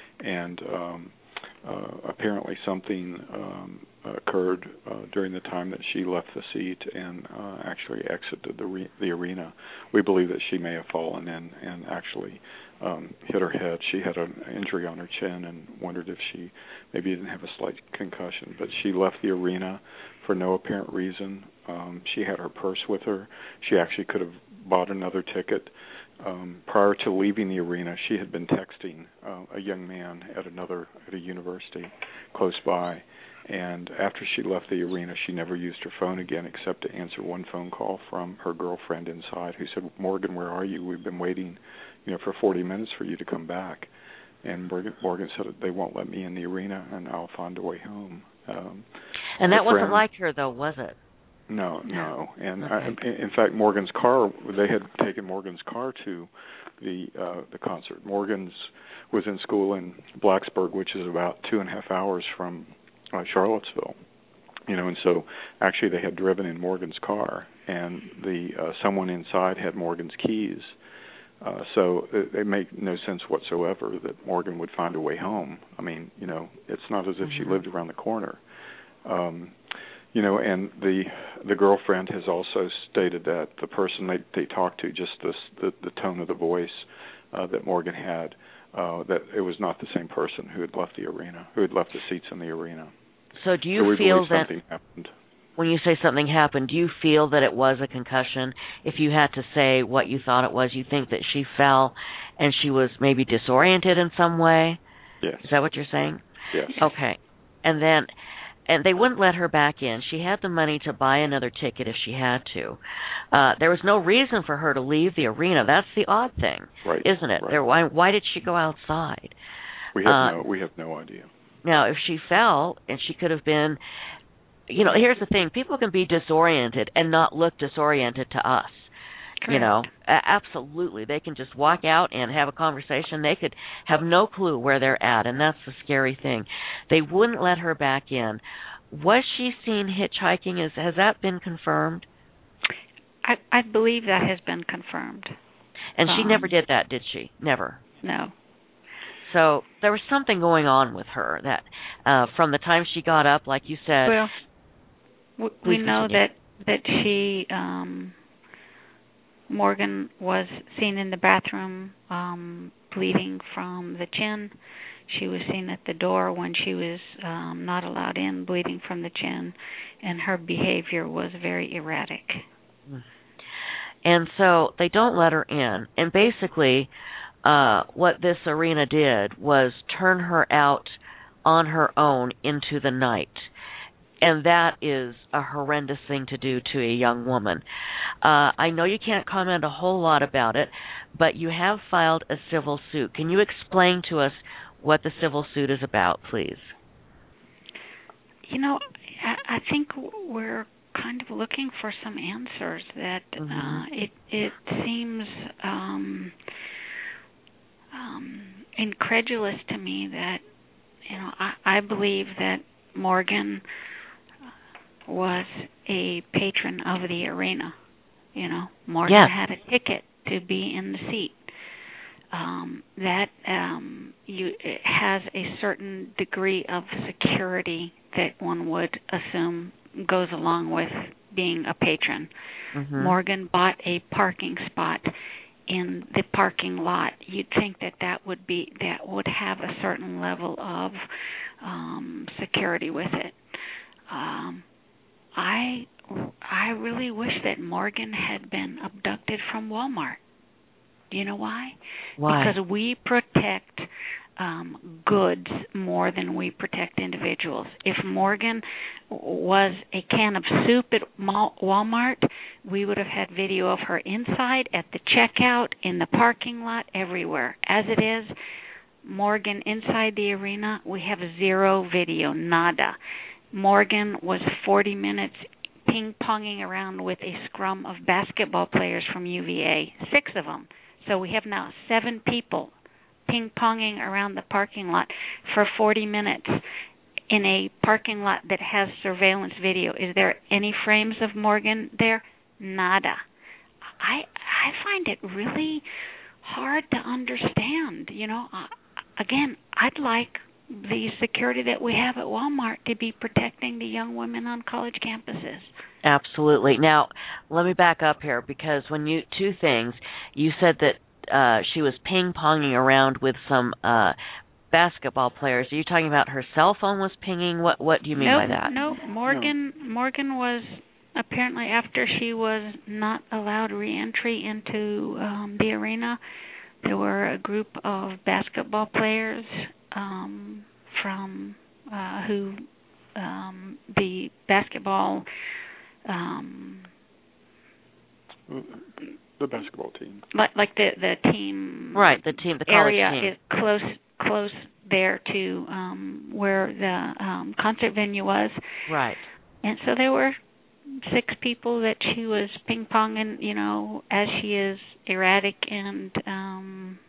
and um, uh, apparently something um, occurred uh, during the time that she left the seat and uh, actually exited the re- the arena. We believe that she may have fallen and and actually um, hit her head. She had an injury on her chin and wondered if she maybe didn't have a slight concussion. But she left the arena for no apparent reason. Um, she had her purse with her. She actually could have bought another ticket. Um, prior to leaving the arena, she had been texting uh, a young man at another at a university close by, and after she left the arena, she never used her phone again except to answer one phone call from her girlfriend inside, who said, "Morgan, where are you? We've been waiting, you know, for forty minutes for you to come back." And Morgan, Morgan said, "They won't let me in the arena, and I'll find a way home." Um, and that wasn't friend, like her, though, was it? No, no. And okay. I, in fact, Morgan's car, they had taken Morgan's car to the uh, the concert. Morgan's was in school in Blacksburg, which is about two and a half hours from uh, Charlottesville. You know, and so actually they had driven in Morgan's car, and the uh, someone inside had Morgan's keys. Uh, so it, it made no sense whatsoever that Morgan would find a way home. I mean, you know, it's not as if mm-hmm. she lived around the corner. Um, You know, and the the girlfriend has also stated that the person they they talked to, just this, the the tone of the voice uh, that Morgan had, uh, that it was not the same person who had left the arena, who had left the seats in the arena. So do you so we feel that something happened. When you say something happened, do you feel that it was a concussion? If you had to say what you thought it was, you think that she fell and she was maybe disoriented in some way? Yes. Is that what you're saying? Yes. Okay. And then... And they wouldn't let her back in. She had the money to buy another ticket if she had to. Uh, there was no reason for her to leave the arena. That's the odd thing, right. isn't it? Right. There, why, why did she go outside? We have uh, no. We have no idea. Now, if she fell, and she could have been, you know, here's the thing: people can be disoriented and not look disoriented to us. Correct. You know, absolutely. They can just walk out and have a conversation. They could have no clue where they're at, and that's the scary thing. They wouldn't let her back in. Was she seen hitchhiking? Is, has that been confirmed? I, I believe that has been confirmed. And um, she never did that, did she? Never. No. So there was something going on with her that uh, from the time she got up, like you said. Well, we, we know continue. that that she... Um, Morgan was seen in the bathroom um, bleeding from the chin. She was seen at the door when she was um, not allowed in, bleeding from the chin, and her behavior was very erratic. And so they don't let her in. And basically uh, what this arena did was turn her out on her own into the night. And that is a horrendous thing to do to a young woman. Uh, I know you can't comment a whole lot about it, but you have filed a civil suit. Can you explain to us what the civil suit is about, please? You know, I, I think we're kind of looking for some answers. That mm-hmm. uh, it it seems um, um, incredulous to me that you know I, I believe that Morgan was a patron of the arena. You know, Morgan yes. had a ticket to be in the seat. Um, that um, you it has a certain degree of security that one would assume goes along with being a patron. Mm-hmm. Morgan bought a parking spot in the parking lot. You'd think that that would be that would have a certain level of um, security with it. Um, I I really wish that Morgan had been abducted from Walmart. Do you know why? Why? Because we protect um, goods more than we protect individuals. If Morgan was a can of soup at Walmart, we would have had video of her inside, at the checkout, in the parking lot, everywhere. As it is, Morgan inside the arena, we have zero video, nada. Morgan was forty minutes ping-ponging around with a scrum of basketball players from U V A, six of them. So we have now seven people ping-ponging around the parking lot for forty minutes in a parking lot that has surveillance video. Is there any frames of Morgan there? Nada. I I find it really hard to understand. You know, uh, again, I'd like the security that we have at Walmart to be protecting the young women on college campuses. Absolutely. Now, let me back up here, because when you two things, you said that uh, she was ping-ponging around with some uh, basketball players. Are you talking about her cell phone was pinging? What What do you mean no, by that? No, Morgan. No. Morgan was apparently, after she was not allowed re-entry into um, the arena, there were a group of basketball players um, from uh, who um, the basketball. Um, the basketball team, like like the the team, right? The team, the college area team. is close close there to um, where the um, concert venue was, right? And so there were six people that she was ping ponging, you know, as she is erratic and. Um,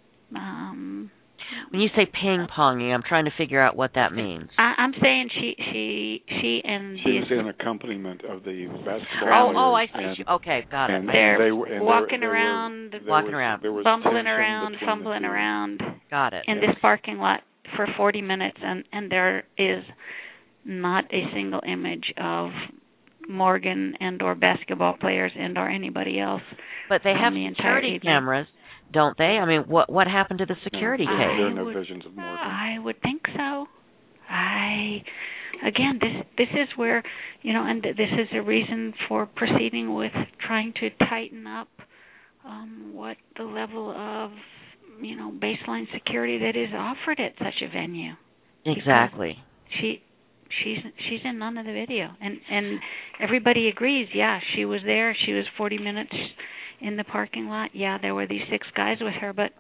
um, When you say ping ponging, I'm trying to figure out what that means. I, I'm saying she, she, she, and she the, was in accompaniment of the basketball oh, players. Oh, I see. And, okay, got it. And they're they were, and walking there, around, there walking was, around, there was bumbling around, fumbling around. Got it. In yes. this parking lot for forty minutes, and, and there is not a single image of Morgan and or basketball players and or anybody else. But they have the security cameras, don't they? I mean, what what happened to the security no, case? There are no would, visions of Morgan. I would think so. I, again, this this is where, you know, and this is a reason for proceeding with trying to tighten up um, what the level of, you know, baseline security that is offered at such a venue. Exactly. Because she she's she's in none of the video, and and everybody agrees. Yeah, she was there. She was forty minutes in the parking lot. Yeah, there were these six guys with her, but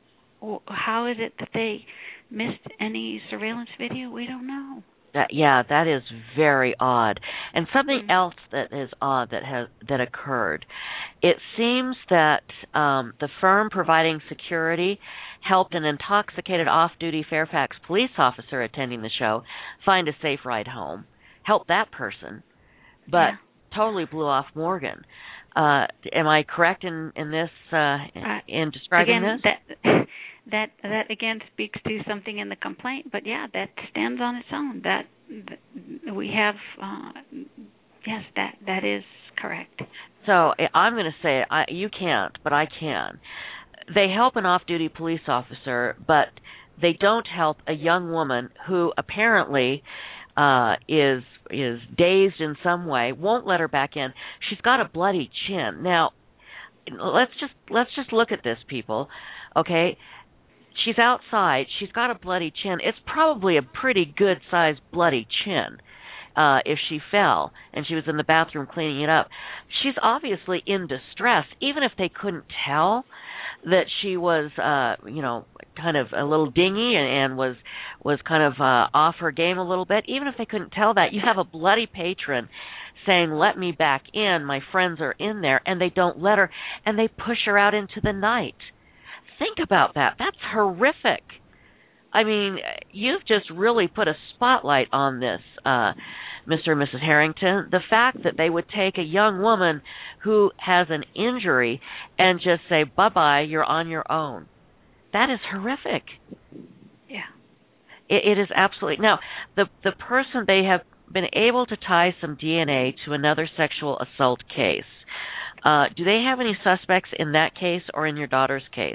how is it that they missed any surveillance video? We don't know. That, yeah, that is very odd. And something Mm-hmm. else that is odd that has that occurred. It seems that um, the firm providing security helped an intoxicated off-duty Fairfax police officer attending the show find a safe ride home. Helped that person, but yeah. totally blew off Morgan. Uh, am I correct in in this uh, in describing again, this? That, that that again speaks to something in the complaint, but yeah, that stands on its own. That, that we have, uh, yes, that that is correct. So I'm going to say I, you can't, but I can. They help an off-duty police officer, but they don't help a young woman who apparently uh, is is dazed in some way. Won't let her back in. She's got a bloody chin. Now, let's just let's just look at this, people. Okay, she's outside. She's got a bloody chin. It's probably a pretty good-sized bloody chin. Uh, if she fell and she was in the bathroom cleaning it up, she's obviously in distress. Even if they couldn't tell that she was, uh, you know, kind of a little dingy and, and was was kind of uh, off her game a little bit, even if they couldn't tell that, you have a bloody patron saying, "Let me back in. My friends are in there," and they don't let her, and they push her out into the night. Think about that. That's horrific. I mean, you've just really put a spotlight on this, uh, Mister and Missus Harrington. The fact that they would take a young woman who has an injury and just say, bye-bye, you're on your own. That is horrific. Yeah. It, it is absolutely. Now, the the person, they have been able to tie some D N A to another sexual assault case. Uh, do they have any suspects in that case or in your daughter's case?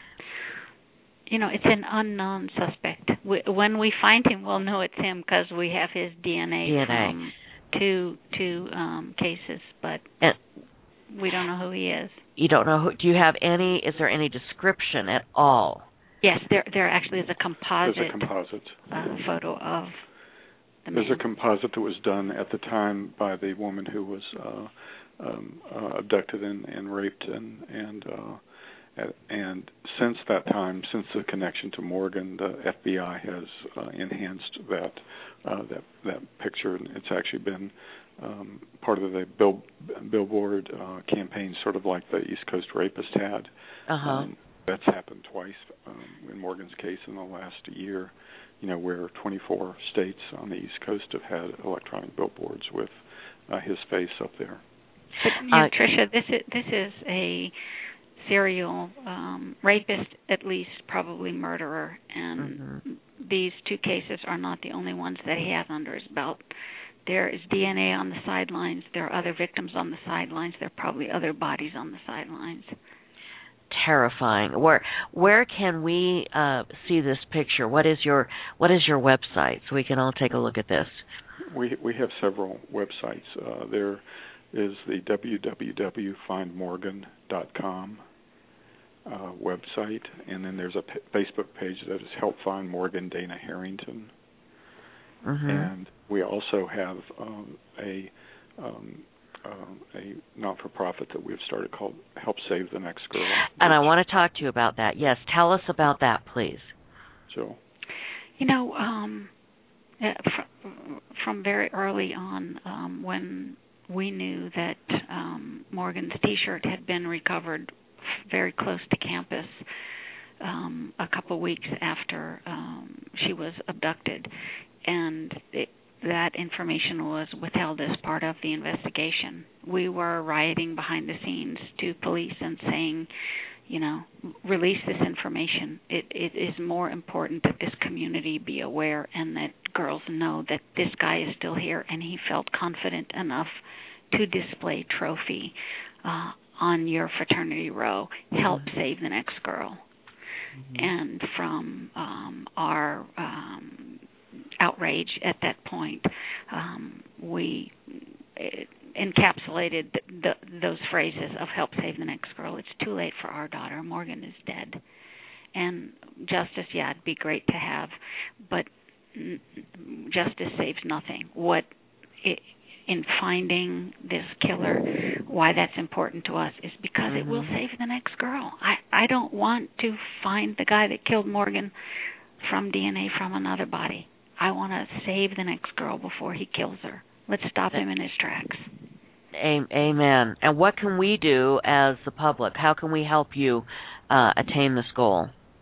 You know, it's an unknown suspect. We, when we find him, we'll know it's him because we have his D N A, D N A. from two two um, cases, but and, we don't know who he is. You don't know who? Do you have any? Is there any description at all? Yes, there there actually is a composite, There's a composite. Uh, photo of the There's man. a composite that was done at the time by the woman who was uh, um, uh, abducted and, and raped and and. Uh, And since that time, since the connection to Morgan, the F B I has uh, enhanced that uh, that that picture. It's actually been um, part of the bill, billboard uh, campaign, sort of like the East Coast Rapist had. Uh-huh. Um, that's happened twice um, in Morgan's case in the last year, you know, where twenty-four states on the East Coast have had electronic billboards with uh, his face up there. But, you know, Uh, Tricia, this is, this is a serial um, rapist, at least probably murderer, and mm-hmm. these two cases are not the only ones that he has under his belt. There is D N A on the sidelines. There are other victims on the sidelines. There are probably other bodies on the sidelines. Terrifying. Where where can we uh, see this picture? What is your what is your website so we can all take a look at this? We we have several websites. Uh, there is the w w w dot find morgan dot com uh, website, and then there's a p- Facebook page that is Help Find Morgan Dana Harrington. Mm-hmm. And we also have um, a um, uh, a not-for-profit that we've started called Help Save the Next Girl. And I want to talk to you about that. Yes, tell us about that, please. Jill. You know, um, from, from very early on, um, when we knew that um, Morgan's T-shirt had been recovered very close to campus um, a couple weeks after um, she was abducted, and it, that information was withheld as part of the investigation. We were rioting behind the scenes to police and saying, you know, release this information. It, it is more important that this community be aware and that girls know that this guy is still here, and he felt confident enough to display trophy uh, on your fraternity row. Help mm-hmm. save the next girl. Mm-hmm. And from um, our um, outrage at that point, um, we encapsulated the, the, those phrases of help save the next girl. It's too late for our daughter. Morgan is dead. And justice, yeah, it'd be great to have, but n- justice saves nothing. What it, in finding this killer, why that's important to us is because mm-hmm. it will save the next girl. I, I don't want to find the guy that killed Morgan from D N A from another body. I want to save the next girl before he kills her. Let's stop him in his tracks. Amen. And what can we do as the public? How can we help you uh, attain this goal?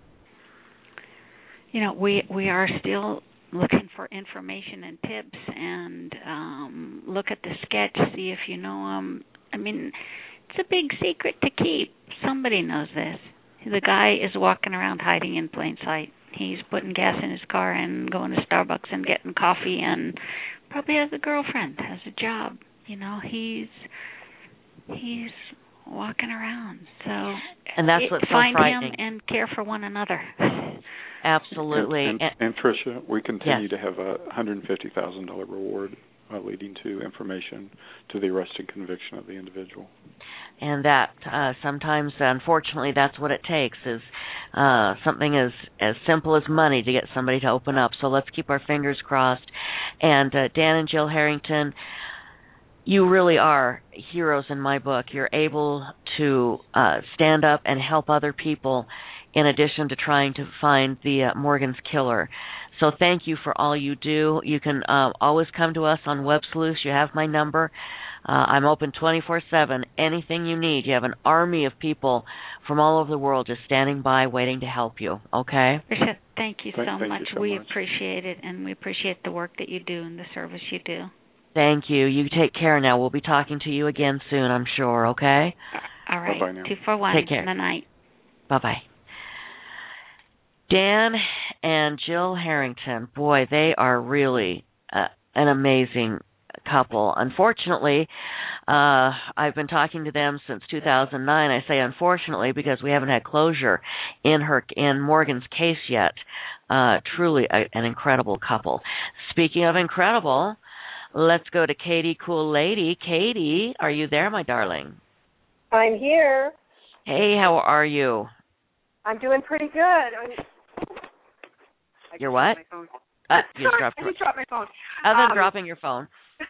You know, we we are still looking for information and tips, and um, look at the sketch, see if you know him. I mean, it's a big secret to keep. Somebody knows this. The guy is walking around hiding in plain sight. He's putting gas in his car and going to Starbucks and getting coffee, and probably has a girlfriend, has a job. You know, he's he's walking around. So and that's what's so find frightening. him and care for one another. Absolutely. And, and, and Tricia, we continue yes. to have a one hundred fifty thousand dollars reward uh, leading to information to the arrest and conviction of the individual. And that uh, sometimes, unfortunately, that's what it takes, is uh, something as, as simple as money to get somebody to open up. So let's keep our fingers crossed. And uh, Dan and Jill Harrington, you really are heroes in my book. You're able to uh, stand up and help other people in addition to trying to find the uh, Morgan's killer. So thank you for all you do. You can uh, always come to us on Web Sleuths. You have my number. Uh, I'm open twenty-four seven. Anything you need. You have an army of people from all over the world just standing by waiting to help you. Okay? Tricia, thank you so thank, thank much. You so we much. appreciate it, and we appreciate the work that you do and the service you do. Thank you. You take care now. We'll be talking to you again soon, I'm sure, okay? All right. Bye-bye now. Two for one. Take care. Good night. Bye-bye. Dan and Jill Harrington, boy, they are really uh, an amazing couple. Unfortunately, uh, I've been talking to them since two thousand nine. I say unfortunately because we haven't had closure in her in Morgan's case yet. Uh, truly a, an incredible couple. Speaking of incredible, let's go to Katie Cool Lady. Katie, are you there, my darling? I'm here. Hey, how are you? I'm doing pretty good. I'm, You're what? Uh, you Sorry, dropped I just dropped my phone. Other than um, dropping your phone.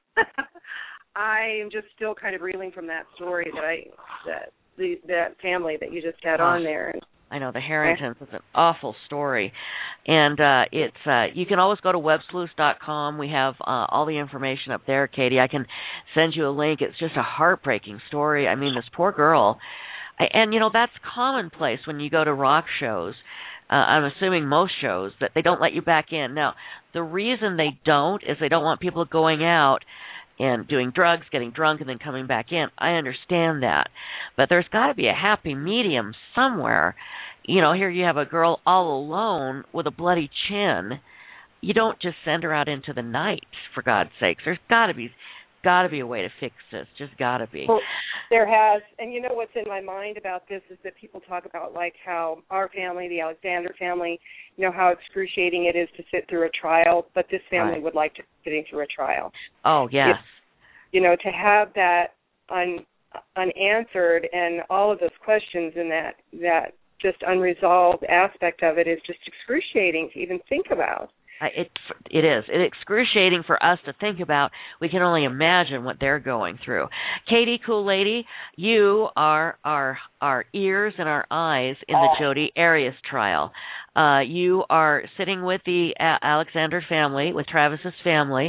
I'm just still kind of reeling from that story that I that the that family that you just had oh. on there. I know the Harringtons is an awful story, and uh, it's uh, you can always go to web sleuths dot com. We have uh, all the information up there, Katie. I can send you a link. It's just a heartbreaking story. I mean, this poor girl, I, and you know that's commonplace when you go to rock shows. Uh, I'm assuming most shows that they don't let you back in. Now, the reason they don't is they don't want people going out and doing drugs, getting drunk, and then coming back in. I understand that. But there's got to be a happy medium somewhere. You know, here you have a girl all alone with a bloody chin. You don't just send her out into the night, for God's sakes. There's got to be got to be a way to fix this. Just got to be. Well, there has. And you know what's in my mind about this is that people talk about, like, how our family, the Alexander family, you know, how excruciating it is to sit through a trial, but this family right. would like to be sitting through a trial. Oh, yes. It, you know, to have that un, unanswered and all of those questions and that, that just unresolved aspect of it is just excruciating to even think about. Uh, it it is. It's excruciating for us to think about. We can only imagine what they're going through. Katie, cool lady, you are our our ears and our eyes in the Jodi Arias trial. Uh, you are sitting with the uh, Alexander family, with Travis's family,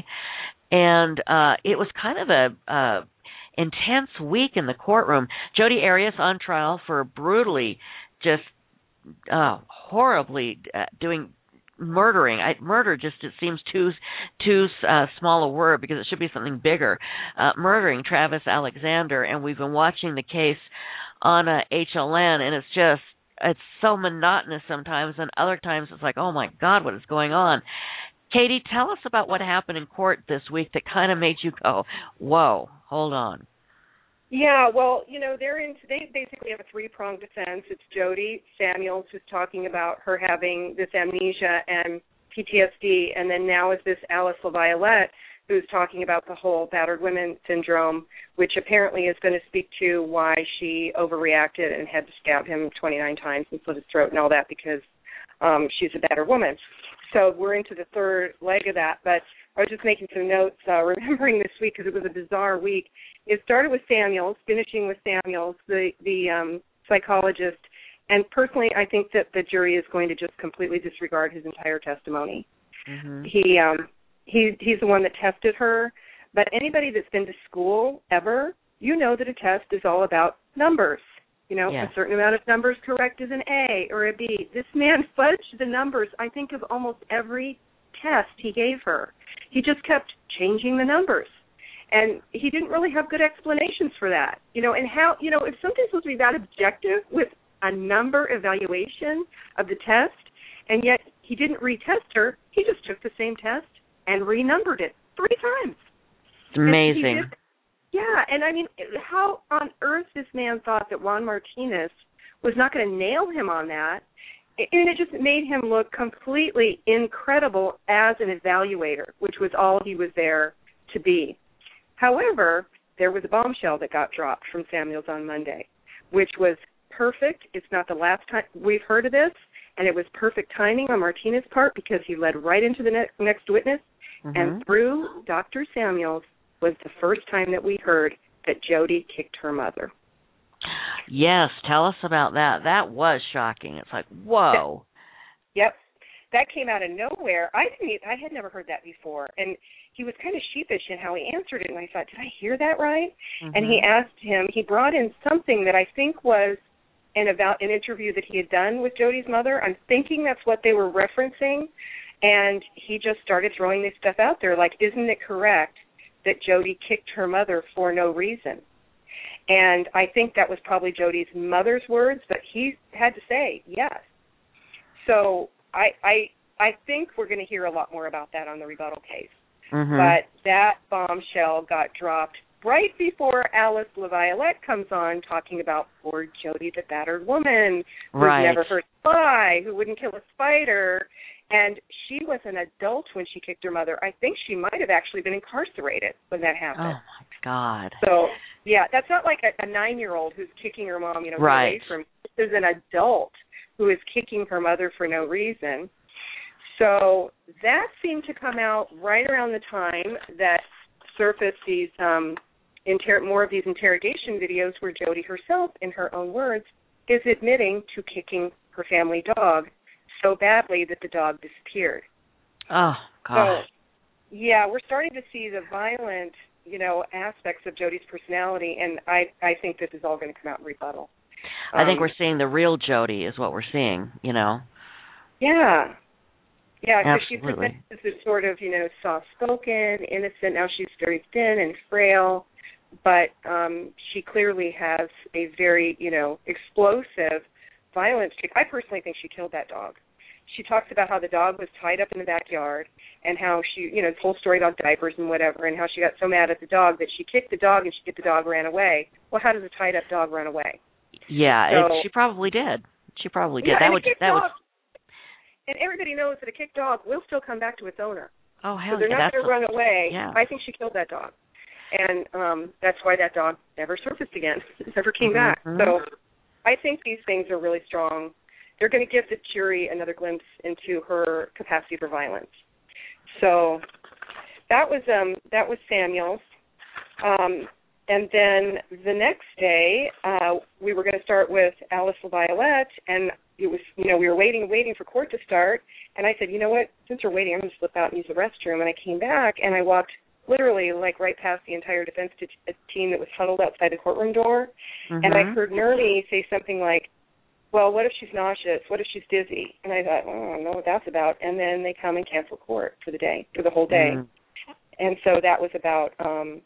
and uh, it was kind of a uh, intense week in the courtroom. Jodi Arias on trial for brutally, just uh, horribly uh, doing. Murdering, I, murder just it seems too too uh, small a word because it should be something bigger. Uh, murdering Travis Alexander, and we've been watching the case on uh, H L N, and it's just it's so monotonous sometimes, and other times it's like, oh my God, what is going on? Katie, tell us about what happened in court this week that kind of made you go, whoa, hold on. Yeah, well, you know, they're in, they basically have a three-pronged defense. It's Jodi Samuels who's talking about her having this amnesia and P T S D, and then now is this Alice LaViolette who's talking about the whole battered women syndrome, which apparently is going to speak to why she overreacted and had to stab him twenty-nine times and slit his throat and all that because um, she's a battered woman. So we're into the third leg of that, but I was just making some notes, uh, remembering this week because it was a bizarre week. It started with Samuels, finishing with Samuels, the the um, psychologist, and personally, I think that the jury is going to just completely disregard his entire testimony. Mm-hmm. He um, he he's the one that tested her, but anybody that's been to school ever, you know that a test is all about numbers. You know, yeah. A certain amount of numbers correct is an A or a B. This man fudged the numbers, I think, of almost every test he gave her. He just kept changing the numbers. And he didn't really have good explanations for that. You know, and how, you know, if something's supposed to be that objective with a number evaluation of the test, and yet he didn't retest her, he just took the same test and renumbered it three times. It's amazing. Yeah, and I mean, how on earth this man thought that Juan Martinez was not going to nail him on that, and it just made him look completely incredible as an evaluator, which was all he was there to be. However, there was a bombshell that got dropped from Samuels on Monday, which was perfect. It's not the last time we've heard of this, and it was perfect timing on Martinez's part because he led right into the ne- next witness, mm-hmm. and through Doctor Samuels was the first time that we heard that Jodi kicked her mother. Yes, tell us about that. That was shocking. It's like, whoa. Yep. That came out of nowhere. I didn't. I had never heard that before. And he was kind of sheepish in how he answered it. And I thought, did I hear that right? Mm-hmm. And he asked him, he brought in something that I think was an, about, an interview that he had done with Jodi's mother. I'm thinking that's what they were referencing. And he just started throwing this stuff out there, like, isn't it correct that Jodi kicked her mother for no reason? And I think that was probably Jodi's mother's words, but he had to say yes. So I I, I think we're going to hear a lot more about that on the rebuttal case. Mm-hmm. But that bombshell got dropped right before Alice LaViolette comes on talking about poor Jodi, the battered woman, who's right. never hurt a fly, who wouldn't kill a spider. And she was an adult when she kicked her mother. I think she might have actually been incarcerated when that happened. Oh, my God. So, yeah, that's not like a, a nine-year-old who's kicking her mom, you know, right. away from. This is an adult who is kicking her mother for no reason. So that seemed to come out right around the time that surfaced these um, inter- more of these interrogation videos where Jodi herself, in her own words, is admitting to kicking her family dog so badly that the dog disappeared. Oh, gosh. So, yeah, we're starting to see the violent, you know, aspects of Jody's personality, and I, I think this is all going to come out in rebuttal. I think um, we're seeing the real Jody is what we're seeing, you know. Yeah. Yeah, because she Absolutely. presents as this sort of, you know, soft-spoken, innocent. Now she's very thin and frail, but um, she clearly has a very, you know, explosive, violent streak. I personally think she killed that dog. She talks about how the dog was tied up in the backyard and how she, you know, this whole story about diapers and whatever, and how she got so mad at the dog that she kicked the dog and she the dog ran away. Well, how does a tied-up dog run away? Yeah, So, it, she probably did. She probably did. Yeah, that and would a kicked that dog, would. And everybody knows that a kicked dog will still come back to its owner. Oh hell so they're yeah! not That's going to run away. Yeah. I think she killed that dog, and um, that's why that dog never surfaced again. Never came mm-hmm. back. So I think these things are really strong. They're going to give the jury another glimpse into her capacity for violence. So that was um, that was Samuel's. Um, and then the next day, uh, we were going to start with Alice LaViolette, and it was, you know, we were waiting, waiting for court to start, and I said, you know what, since we're waiting, I'm going to slip out and use the restroom, and I came back, and I walked literally, like, right past the entire defense t- team that was huddled outside the courtroom door, mm-hmm. and I heard Nermy say something like, well, what if she's nauseous? What if she's dizzy? And I thought, oh, I don't know what that's about, and then they come and cancel court for the day, for the whole day. Mm-hmm. And so that was about um,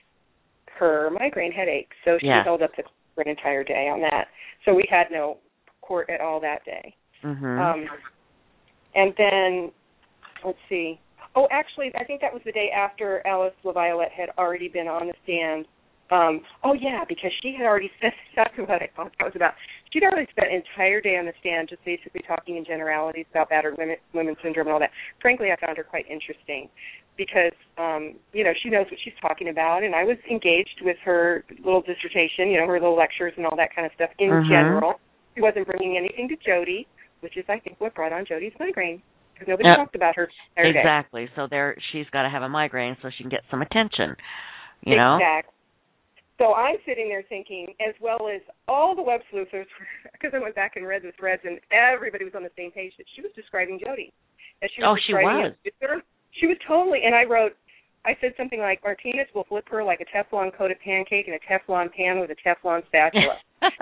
her migraine headache, so she yeah. held up the for an entire day on that. So we had no court at all that day. Mm-hmm. Um, and then, let's see. Oh, actually, I think that was the day after Alice LaViolette had already been on the stand. Um, oh, yeah, because she had already spent, that's what I thought that was about. She'd already spent an entire day on the stand just basically talking in generalities about battered women, women's syndrome and all that. Frankly, I found her quite interesting because, um, you know, she knows what she's talking about, and I was engaged with her little dissertation, you know, her little lectures and all that kind of stuff in mm-hmm. general. She wasn't bringing anything to Jody, which is, I think, what brought on Jody's migraine, because nobody yep. talked about her every day. Exactly. So there, she's got to have a migraine so she can get some attention, you know? Exactly. So I'm sitting there thinking, as well as all the web sleuthers, because I went back and read the threads, and everybody was on the same page that she was describing Jody. As she was oh, she was. Her. She was totally, and I wrote, I said something like, Martinez will flip her like a Teflon-coated pancake in a Teflon pan with a Teflon spatula.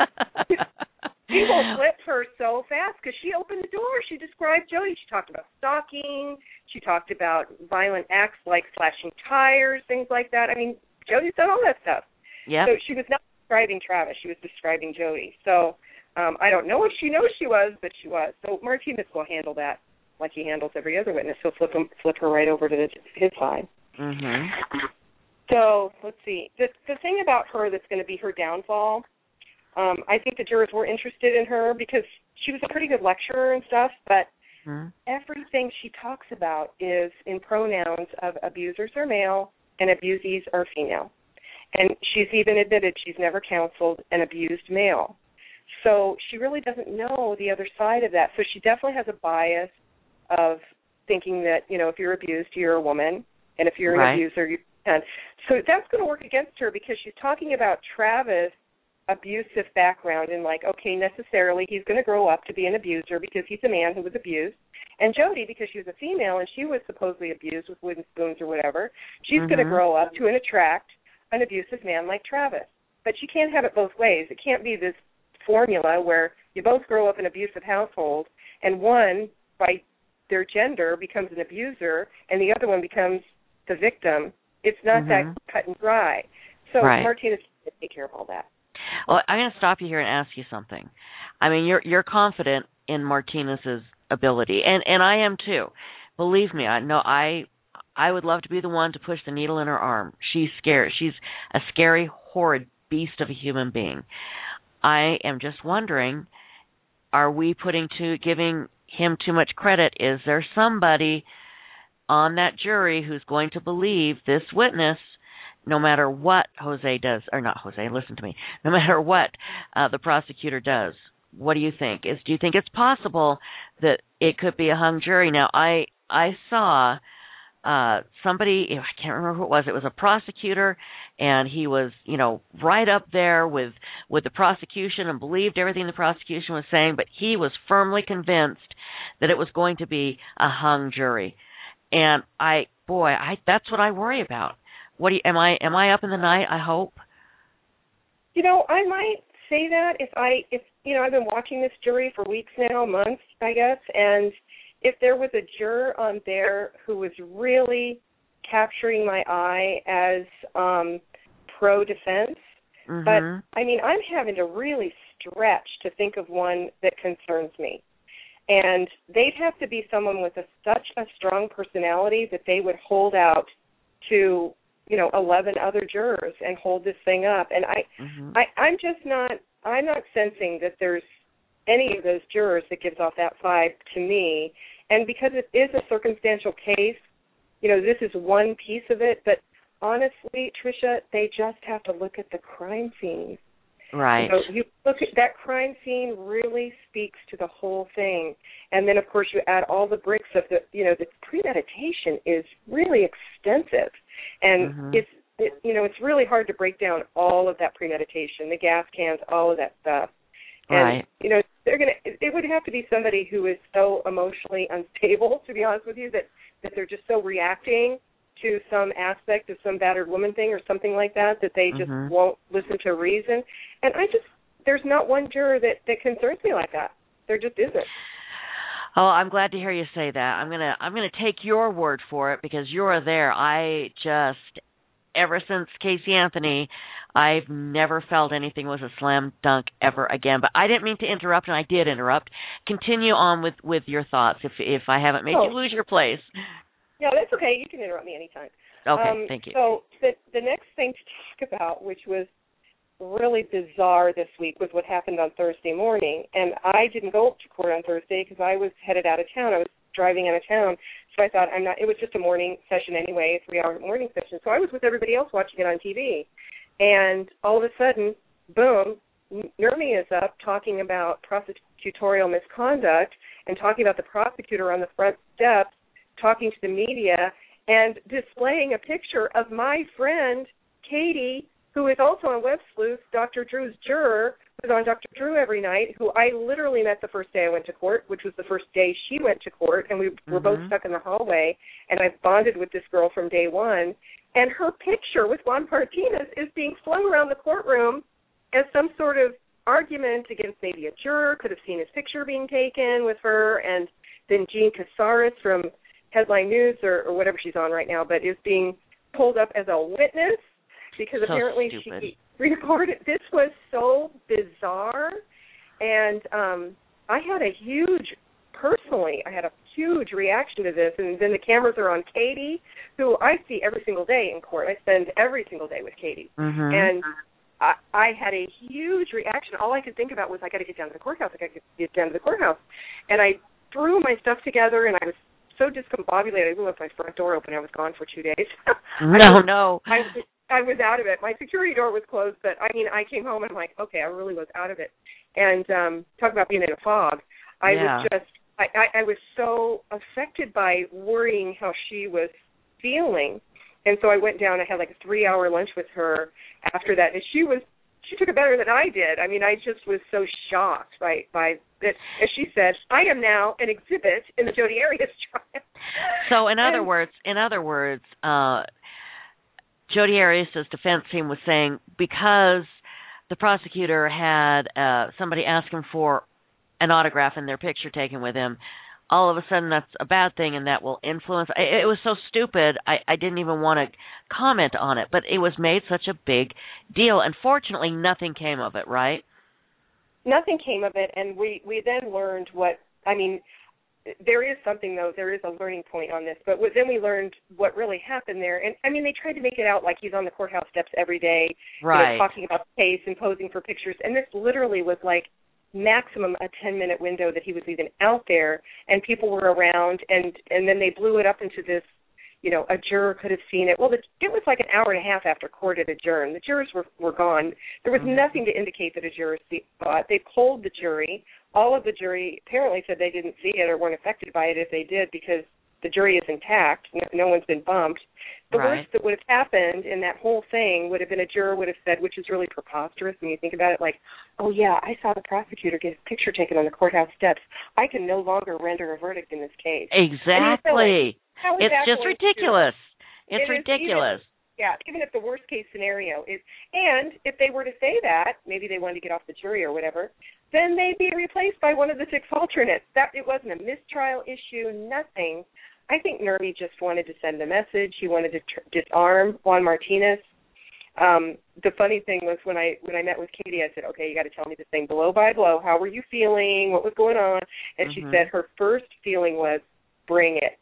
She will flip her so fast because she opened the door. She described Jody. She talked about stalking. She talked about violent acts like slashing tires, things like that. I mean, Jody's done all that stuff. Yep. So she was not describing Travis. She was describing Jody. So um, I don't know if she knows she was, but she was. So Martinez will handle that like he handles every other witness. He'll flip him, flip her right over to the, his side. Mm-hmm. So let's see. The, the thing about her that's going to be her downfall, um, I think the jurors were interested in her because she was a pretty good lecturer and stuff, but mm-hmm. everything she talks about is in pronouns of abusers are male and abusees are female. And she's even admitted she's never counseled an abused male. So she really doesn't know the other side of that. So she definitely has a bias of thinking that, you know, if you're abused, you're a woman, and if you're an right. abuser, you're a man. So that's going to work against her because she's talking about Travis' abusive background and like, okay, necessarily he's going to grow up to be an abuser because he's a man who was abused. And Jody, because she was a female and she was supposedly abused with wooden spoons or whatever, she's mm-hmm. going to grow up to and attract an abusive man like Travis. But she can't have it both ways. It can't be this formula where you both grow up in an abusive household and one, by their gender, becomes an abuser and the other one becomes the victim. It's not mm-hmm. that cut and dry. So right. Martinez can take care of all that. Well, I'm going to stop you here and ask you something. I mean, you're you're confident in Martinez's ability, and, and I am too. Believe me, I know I I would love to be the one to push the needle in her arm. She's scary. She's a scary, horrid beast of a human being. I am just wondering, are we putting to giving him too much credit? Is there somebody on that jury who's going to believe this witness, no matter what Jose does, or not Jose, listen to me, no matter what uh, the prosecutor does? What do you think? Is do you think it's possible that it could be a hung jury? Now, I I saw uh somebody, I can't remember who it was, it was a prosecutor, and he was, you know, right up there with with the prosecution and believed everything the prosecution was saying, but he was firmly convinced that it was going to be a hung jury. And I boy, I that's what I worry about. What do you, am I am I up in the night, I hope? You know, I might say that if I if you know, I've been watching this jury for weeks now, months, I guess, and if there was a juror on there who was really capturing my eye as um, pro-defense, mm-hmm. but, I mean, I'm having to really stretch to think of one that concerns me. And they'd have to be someone with a, such a strong personality that they would hold out to, you know, eleven other jurors and hold this thing up. And I, mm-hmm. I, I'm just not, I'm not sensing that there's any of those jurors that gives off that vibe to me. And because it is a circumstantial case, you know, this is one piece of it, but honestly, Tricia, they just have to look at the crime scene. Right. You know, you look at that crime scene really speaks to the whole thing. And then, of course, you add all the bricks of the, you know, the premeditation is really extensive. And mm-hmm. it's, it, you know, it's really hard to break down all of that premeditation, the gas cans, all of that stuff. And, right. you know, they're gonna. It would have to be somebody who is so emotionally unstable, to be honest with you, that, that they're just so reacting to some aspect of some battered woman thing or something like that, that they just mm-hmm. won't listen to reason. And I just, there's not one juror that, that concerns me like that. There just isn't. Oh, I'm glad to hear you say that. I'm gonna, I'm gonna take your word for it because you're there. I just, ever since Casey Anthony, I've never felt anything was a slam dunk ever again. But I didn't mean to interrupt, and I did interrupt. Continue on with, with your thoughts if if I haven't made oh. you lose your place. Yeah, that's okay. You can interrupt me anytime. Okay, um, thank you. So the, the next thing to talk about, which was really bizarre this week, was what happened on Thursday morning. And I didn't go to court on Thursday because I was headed out of town. I was driving out of town. So I thought, I'm not. It was just a morning session anyway, a three-hour morning session. So I was with everybody else watching it on T V. And all of a sudden, boom, Nurmi is up talking about prosecutorial misconduct and talking about the prosecutor on the front steps, talking to the media, and displaying a picture of my friend, Katie, who is also on Web Sleuth, Doctor Drew's juror, who's on Doctor Drew every night, who I literally met the first day I went to court, which was the first day she went to court, and we were mm-hmm. both stuck in the hallway, and I bonded with this girl from day one. And her picture with Juan Martinez is being flung around the courtroom as some sort of argument against maybe a juror could have seen his picture being taken with her, and then Jean Casares from Headline News or, or whatever she's on right now, but is being pulled up as a witness because so apparently stupid. she recorded. This was so bizarre, and um, I had a huge, personally, I had a huge reaction to this, and then the cameras are on Katie, who I see every single day in court. I spend every single day with Katie, mm-hmm. and I, I had a huge reaction. All I could think about was, I got to get down to the courthouse. I got to get down to the courthouse, and I threw my stuff together, and I was so discombobulated. I even left my front door open. I was gone for two days. No, was, no. I, I was out of it. My security door was closed, but, I mean, I came home and I'm like, okay, I really was out of it. And um, talk about being in a fog. I yeah. was just, I, I, I was so affected by worrying how she was feeling. And so I went down. I had like a three-hour lunch with her after that. And she was, she took it better than I did. I mean, I just was so shocked by, by that. As she said, I am now an exhibit in the Jodi Arias trial. So in other and, words, in other words, uh, Jodi Arias' defense team was saying because the prosecutor had uh, somebody ask him for an autograph and their picture taken with him, all of a sudden that's a bad thing and that will influence. It, it was so stupid, I, I didn't even want to comment on it, but it was made such a big deal. And fortunately, nothing came of it, right? Nothing came of it, and we, we then learned what, I mean, there is something, though, there is a learning point on this, but then we learned what really happened there. And, I mean, they tried to make it out like he's on the courthouse steps every day, right. you know, talking about the case and posing for pictures, and this literally was like maximum a ten-minute window that he was even out there, and people were around, and, and then they blew it up into this, you know, a juror could have seen it. Well, the, it was like an hour and a half after court had adjourned. The jurors were, were gone. There was mm-hmm. nothing to indicate that a juror saw it. They polled the jury. All of the jury apparently said they didn't see it or weren't affected by it if they did because the jury is intact. No, no one's been bumped. The right. worst that would have happened in that whole thing would have been a juror would have said, which is really preposterous when you think about it, like, oh, yeah, I saw the prosecutor get his picture taken on the courthouse steps. I can no longer render a verdict in this case. Exactly. Like, it's just ridiculous. To, it's it ridiculous. Even, yeah, even if the worst case scenario is, and if they were to say that, maybe they wanted to get off the jury or whatever, then they'd be replaced by one of the six alternates. That it wasn't a mistrial issue, nothing. I think Nervi just wanted to send a message. He wanted to tr- disarm Juan Martinez. Um, the funny thing was when I when I met with Katie, I said, okay, you got to tell me this thing blow by blow. How were you feeling? What was going on? And mm-hmm. she said her first feeling was, bring it.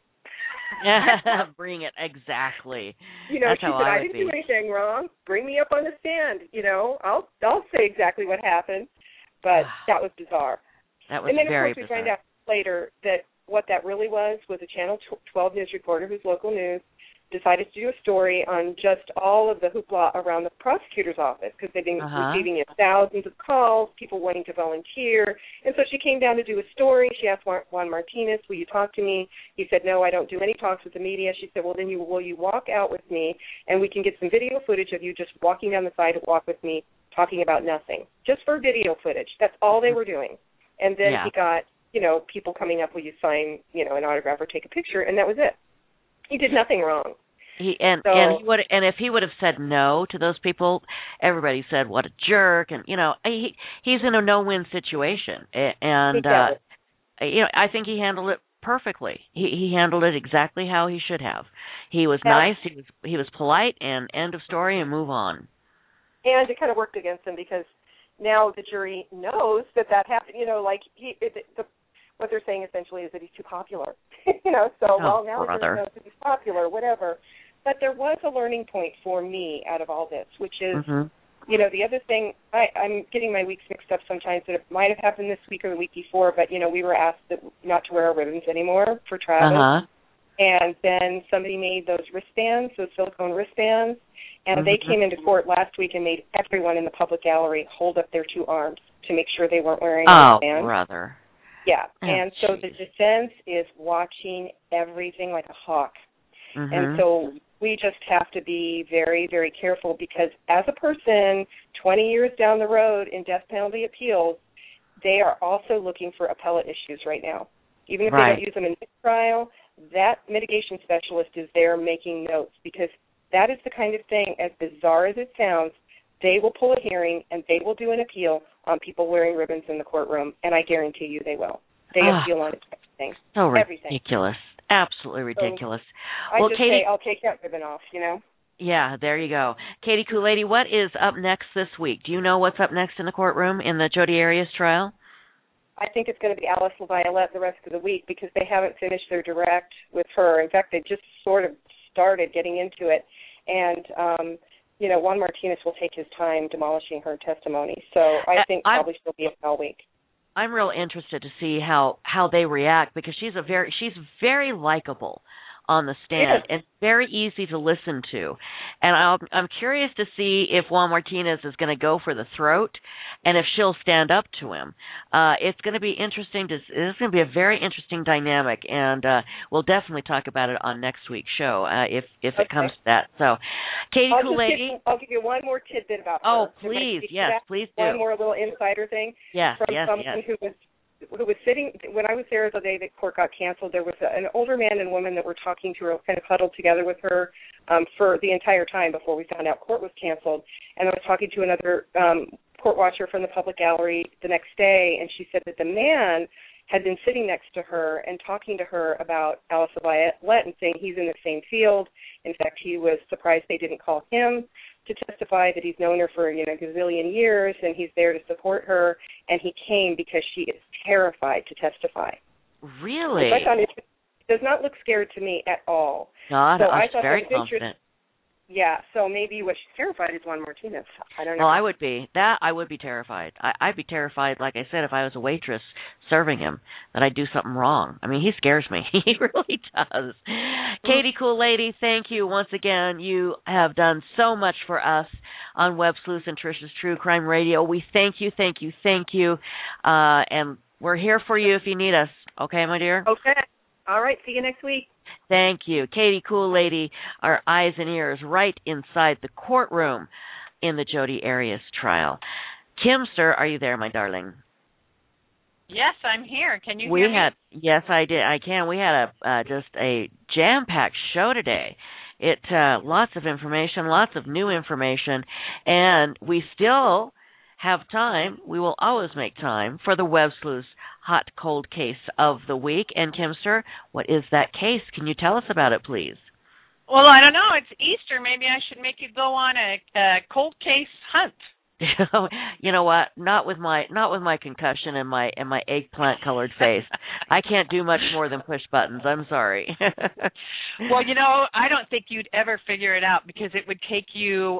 Bring it, exactly. You know, That's she how said, I, I didn't be. do anything wrong. Bring me up on the stand. You know, I'll I'll say exactly what happened. But that was bizarre. That was and then, very of course, we bizarre. find out later that what that really was was a Channel twelve news reporter who's local news decided to do a story on just all of the hoopla around the prosecutor's office because they've been uh-huh. receiving you know, thousands of calls, people wanting to volunteer. And so she came down to do a story. She asked Juan Martinez, will you talk to me? He said, no, I don't do any talks with the media. She said, well, then you will you walk out with me and we can get some video footage of you just walking down the sidewalk with me talking about nothing, just for video footage. That's all they were doing. And then yeah. he got, you know, people coming up, will you sign, you know, an autograph or take a picture, and that was it. He did nothing wrong. He and so, and he would and if he would have said no to those people, everybody said what a jerk, and you know he he's in a no-win situation, and uh, you know I think he handled it perfectly. He he handled it exactly how he should have. He was yeah. nice. He was he was polite, and end of story, and move on. And it kind of worked against him because now the jury knows that that happened. You know, like he it, the. What they're saying essentially is that he's too popular, you know. So oh, well, now brother. he knows that he's popular, whatever. But there was a learning point for me out of all this, which is, mm-hmm. you know, the other thing. I, I'm getting my weeks mixed up sometimes. That it might have happened this week or the week before, but you know, we were asked that not to wear our ribbons anymore for Travis, uh-huh. and then somebody made those wristbands, those silicone wristbands, and mm-hmm. they came into court last week and made everyone in the public gallery hold up their two arms to make sure they weren't wearing oh, wristbands. brother. Yeah, oh, and so geez. the defense is watching everything like a hawk. Mm-hmm. And so we just have to be very, very careful because as a person twenty years down the road in death penalty appeals, they are also looking for appellate issues right now. Even if right. they don't use them in this trial, that mitigation specialist is there making notes because that is the kind of thing, as bizarre as it sounds, they will pull a hearing and they will do an appeal on people wearing ribbons in the courtroom, and I guarantee you they will. They ah, appeal on everything. So everything. ridiculous. Absolutely ridiculous. So I well, just Katie, say I'll take that ribbon off, you know? Yeah, there you go. Katie Koolady, what is up next this week? Do you know what's up next in the courtroom in the Jodi Arias trial? I think it's going to be Alice LaViolette the rest of the week because they haven't finished their direct with her. In fact, they just sort of started getting into it. And, um, you know, Juan Martinez will take his time demolishing her testimony. So I think I, probably she'll be up all week. I'm real interested to see how, how they react because she's a very she's very likable on the stand yes. and very easy to listen to. And I'll, I'm curious to see if Juan Martinez is going to go for the throat and if she'll stand up to him. Uh, it's going to be interesting. To, it's going to be a very interesting dynamic, and uh, we'll definitely talk about it on next week's show uh, if if okay. it comes to that. So, Katie I'll Koolady. Give, I'll give you one more tidbit about her. Oh, please, yes, please do. One more little insider thing. Yes, from yes, someone yes. who was who was sitting, when I was there the day that court got canceled, there was a, an older man and woman that were talking to her, kind of huddled together with her um, for the entire time before we found out court was canceled. And I was talking to another um, court watcher from the public gallery the next day, and she said that the man had been sitting next to her and talking to her about Alice LaViolette and saying he's in the same field. In fact, he was surprised they didn't call him to testify, that he's known her for, you know, a gazillion years, and he's there to support her, and he came because she is terrified to testify. Really? I thought it does not look scared to me at all. God, so I was I thought very that was confident. Yeah, so maybe what she's terrified is Juan Martinez. I don't know. Well, I would be. That I would be terrified. I, I'd be terrified, like I said, if I was a waitress serving him, that I'd do something wrong. I mean, he scares me. He really does. Mm-hmm. Katie Koolady, thank you once again. You have done so much for us on Web Sleuths and Trisha's True Crime Radio. We thank you, thank you, thank you. Uh, and we're here for you if you need us. Okay, my dear? Okay. All right. See you next week. Thank you. Katie Cool Lady, our eyes and ears right inside the courtroom in the Jodi Arias trial. Kimster, are you there, my darling? Yes, I'm here. Can you we hear me? Had, yes, I did. I can. We had a uh, just a jam-packed show today. It uh, lots of information, lots of new information, and we still have time. We will always make time for the Web Sleuth's hot cold case of the week. And Kimster, what is that case? Can you tell us about it, please? Well, I don't know. It's Easter. Maybe I should make you go on a, a cold case hunt. You know what? Not with my not with my concussion and my and my eggplant colored face. I can't do much more than push buttons. I'm sorry. Well, you know, I don't think you'd ever figure it out because it would take you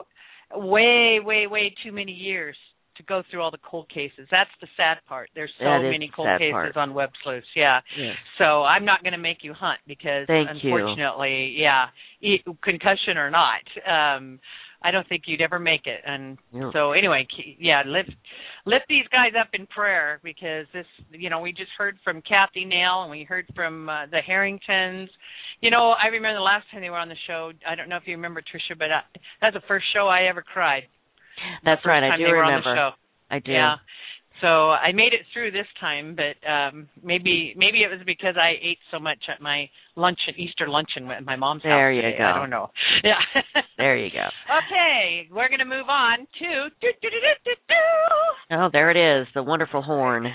way, way, way too many years to go through all the cold cases. That's the sad part. There's so that many cold cases part. on Web Sleuths. Yeah. yeah. So I'm not going to make you hunt because, Thank unfortunately, you. yeah, concussion or not. Um, I don't think you'd ever make it. And yep. so anyway, yeah, lift lift these guys up in prayer because this, you know, we just heard from Kathy Nail and we heard from uh, the Harringtons. You know, I remember the last time they were on the show. I don't know if you remember, Tricia, but I, that's the first show I ever cried. That's right. I do they were remember. On the show. I do. Yeah. So I made it through this time, but um, maybe maybe it was because I ate so much at my luncheon, Easter luncheon at my mom's house. There you today. go. I don't know. Yeah. There you go. Okay, we're going to move on to. Do, do, do, do, do. Oh, there it is, the wonderful horn.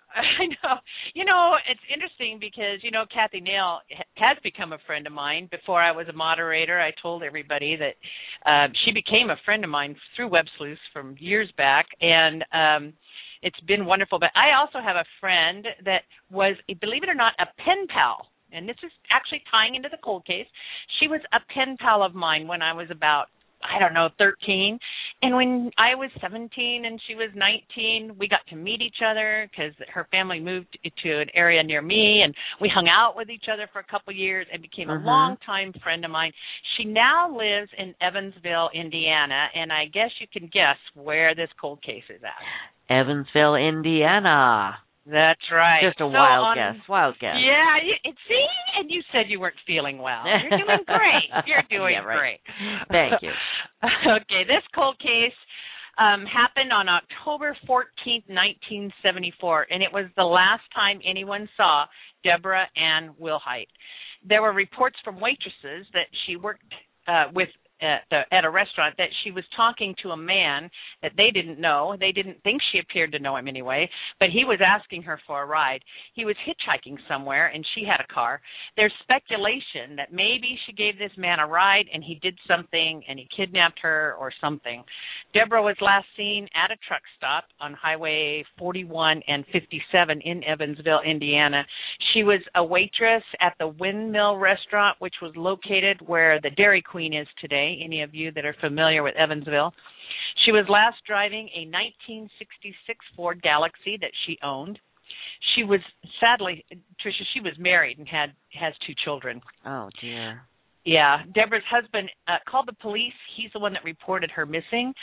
I know. You know, it's interesting because, you know, Kathy Nail has become a friend of mine. Before I was a moderator, I told everybody that uh, she became a friend of mine through Web Sleuths from years back, and um, it's been wonderful. But I also have a friend that was, believe it or not, a pen pal. And this is actually tying into the cold case. She was a pen pal of mine when I was about, I don't know, thirteen. And when I was seventeen and she was nineteen, we got to meet each other because her family moved to an area near me, and we hung out with each other for a couple of years and became mm-hmm. a longtime friend of mine. She now lives in Evansville, Indiana, and I guess you can guess where this cold case is at. Evansville, Indiana. That's right. Just a so wild on, guess. Wild guess. Yeah, you, see? And you said you weren't feeling well. You're doing great. You're doing yeah, right. great. Thank you. Okay, this cold case um, happened on October fourteenth, nineteen seventy-four, and it was the last time anyone saw Deborah Ann Wilhite. There were reports from waitresses that she worked uh, with At, the, at a restaurant that she was talking to a man that they didn't know. They didn't think she appeared to know him anyway, but he was asking her for a ride. He was hitchhiking somewhere, and she had a car. There's speculation that maybe she gave this man a ride, and he did something, and he kidnapped her or something. Deborah was last seen at a truck stop on Highway forty-one and fifty-seven in Evansville, Indiana. She was a waitress at the Windmill Restaurant, which was located where the Dairy Queen is today. Any of you that are familiar with Evansville. She was last driving a nineteen sixty-six Ford Galaxy that she owned. She was, sadly, Tricia, she was married and had has two children. Oh, dear. Yeah. Deborah's husband uh, called the police. He's the one that reported her missing.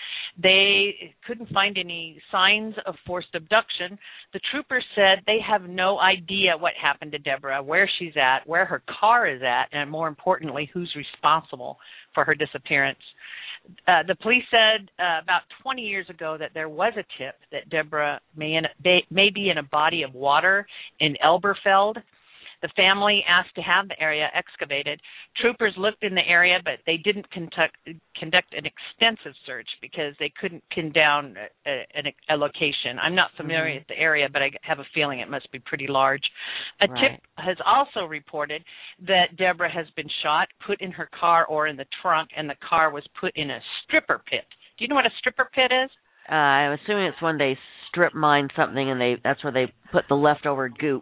They couldn't find any signs of forced abduction. The troopers said they have no idea what happened to Deborah, where she's at, where her car is at, and more importantly, who's responsible for her disappearance. Uh, the police said uh, about twenty years ago that there was a tip that Deborah may, in, may be in a body of water in Elberfeld. The family asked to have the area excavated. Troopers looked in the area, but they didn't conduct, conduct an extensive search because they couldn't pin down a, a, a location. I'm not familiar mm-hmm. with the area, but I have a feeling it must be pretty large. A right. tip has also reported that Deborah has been shot, put in her car or in the trunk, and the car was put in a stripper pit. Do you know what a stripper pit is? Uh, I'm assuming it's when they strip mine something and they that's where they put the leftover goop.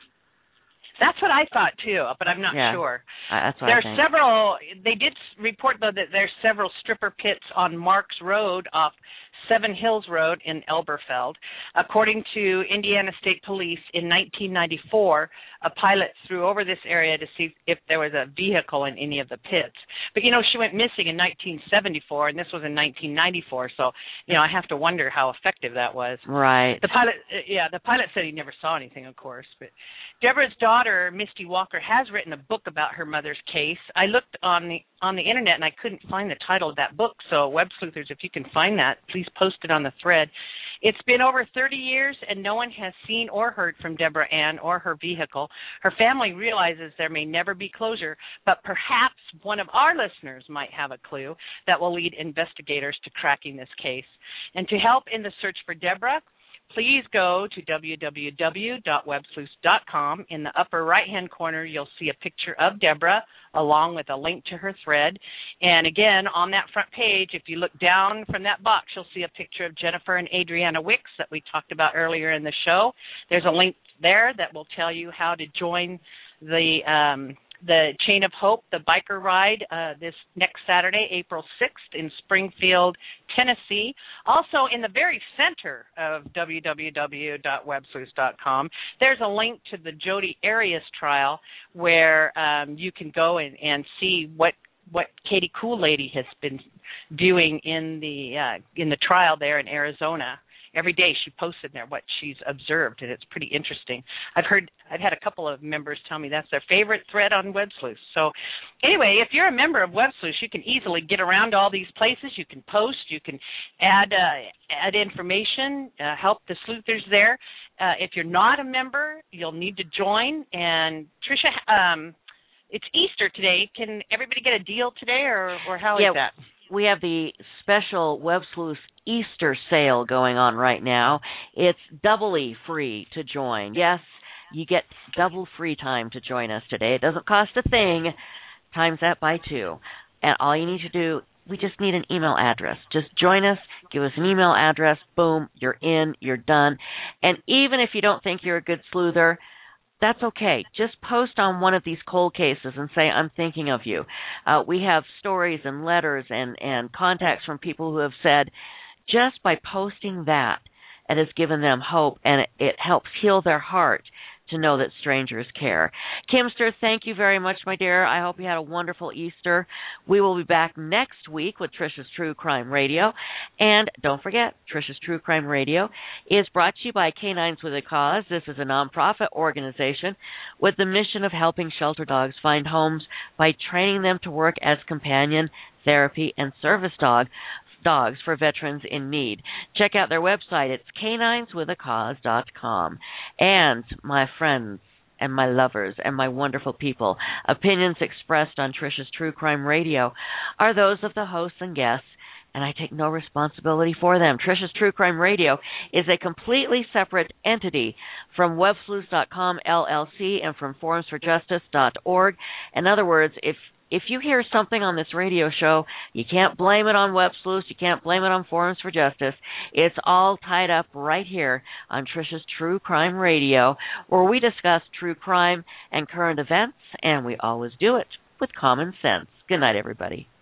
That's what I thought, too, but I'm not yeah, sure. Uh, that's what there I are think. several, they did report, though, that there's several stripper pits on Marks Road off Seven Hills Road in Elberfeld. According to Indiana State Police, in nineteen ninety-four, a pilot flew over this area to see if there was a vehicle in any of the pits. But, you know, she went missing in nineteen seventy-four, and this was in nineteen ninety-four, so, you know, I have to wonder how effective that was. Right. The pilot, yeah, the pilot said he never saw anything, of course. But Deborah's daughter, Misty Walker, has written a book about her mother's case. I looked on the on the internet, and I couldn't find the title of that book, so Web Sleuthers, if you can find that, please post it on the thread. It's been over thirty years, and no one has seen or heard from Deborah Ann or her vehicle. Her family realizes there may never be closure, but perhaps one of our listeners might have a clue that will lead investigators to cracking this case. And to help in the search for Deborah, please go to w w w dot web sleuths dot com. In the upper right-hand corner, you'll see a picture of Deborah along with a link to her thread. And again, on that front page, if you look down from that box, you'll see a picture of Jennifer and Adriana Wicks that we talked about earlier in the show. There's a link there that will tell you how to join the um, the Chain of Hope, the biker ride, uh, this next Saturday, April sixth in Springfield, Tennessee. Also, in the very center of w w w dot web sleuths dot com, there's a link to the Jodi Arias trial where um, you can go and, and see what what Katie Cool Lady has been doing in the uh, in the trial there in Arizona. Every day she posts in there what she's observed, and it's pretty interesting. I've heard, I've had a couple of members tell me that's their favorite thread on Web Sleuths. So anyway, if you're a member of Web Sleuths, you can easily get around all these places. You can post, you can add uh, add information, uh, help the sleuthers there. Uh, if you're not a member, you'll need to join. And Tricia, um, it's Easter today. Can everybody get a deal today, or, or how yeah, is that? We have the special Web Sleuths Easter sale going on right now. It's doubly free to join. Yes, you get double free time to join us today. It doesn't cost a thing. Times that by two. And all you need to do, we just need an email address. Just join us, give us an email address, boom, you're in, you're done. And even if you don't think you're a good sleuther, that's okay. Just post on one of these cold cases and say, I'm thinking of you. Uh, we have stories and letters and, and contacts from people who have said, just by posting that, it has given them hope, and it, it helps heal their heart to know that strangers care. Kimster, thank you very much, my dear. I hope you had a wonderful Easter. We will be back next week with Trisha's True Crime Radio. And don't forget, Trisha's True Crime Radio is brought to you by Canines with a Cause. This is a nonprofit organization with the mission of helping shelter dogs find homes by training them to work as companion, therapy, and service dog dogs for veterans in need. Check out their website. It's canines with a cause dot com. And my friends and my lovers and my wonderful people, opinions expressed on Trisha's True Crime Radio are those of the hosts and guests, and I take no responsibility for them. Trisha's True Crime Radio is a completely separate entity from web sleuths dot com L L C and from forums for justice dot org. In other words, if If you hear something on this radio show, you can't blame it on Web Sleuths, you can't blame it on Forums for Justice. It's all tied up right here on Trisha's True Crime Radio, where we discuss true crime and current events, and we always do it with common sense. Good night, everybody.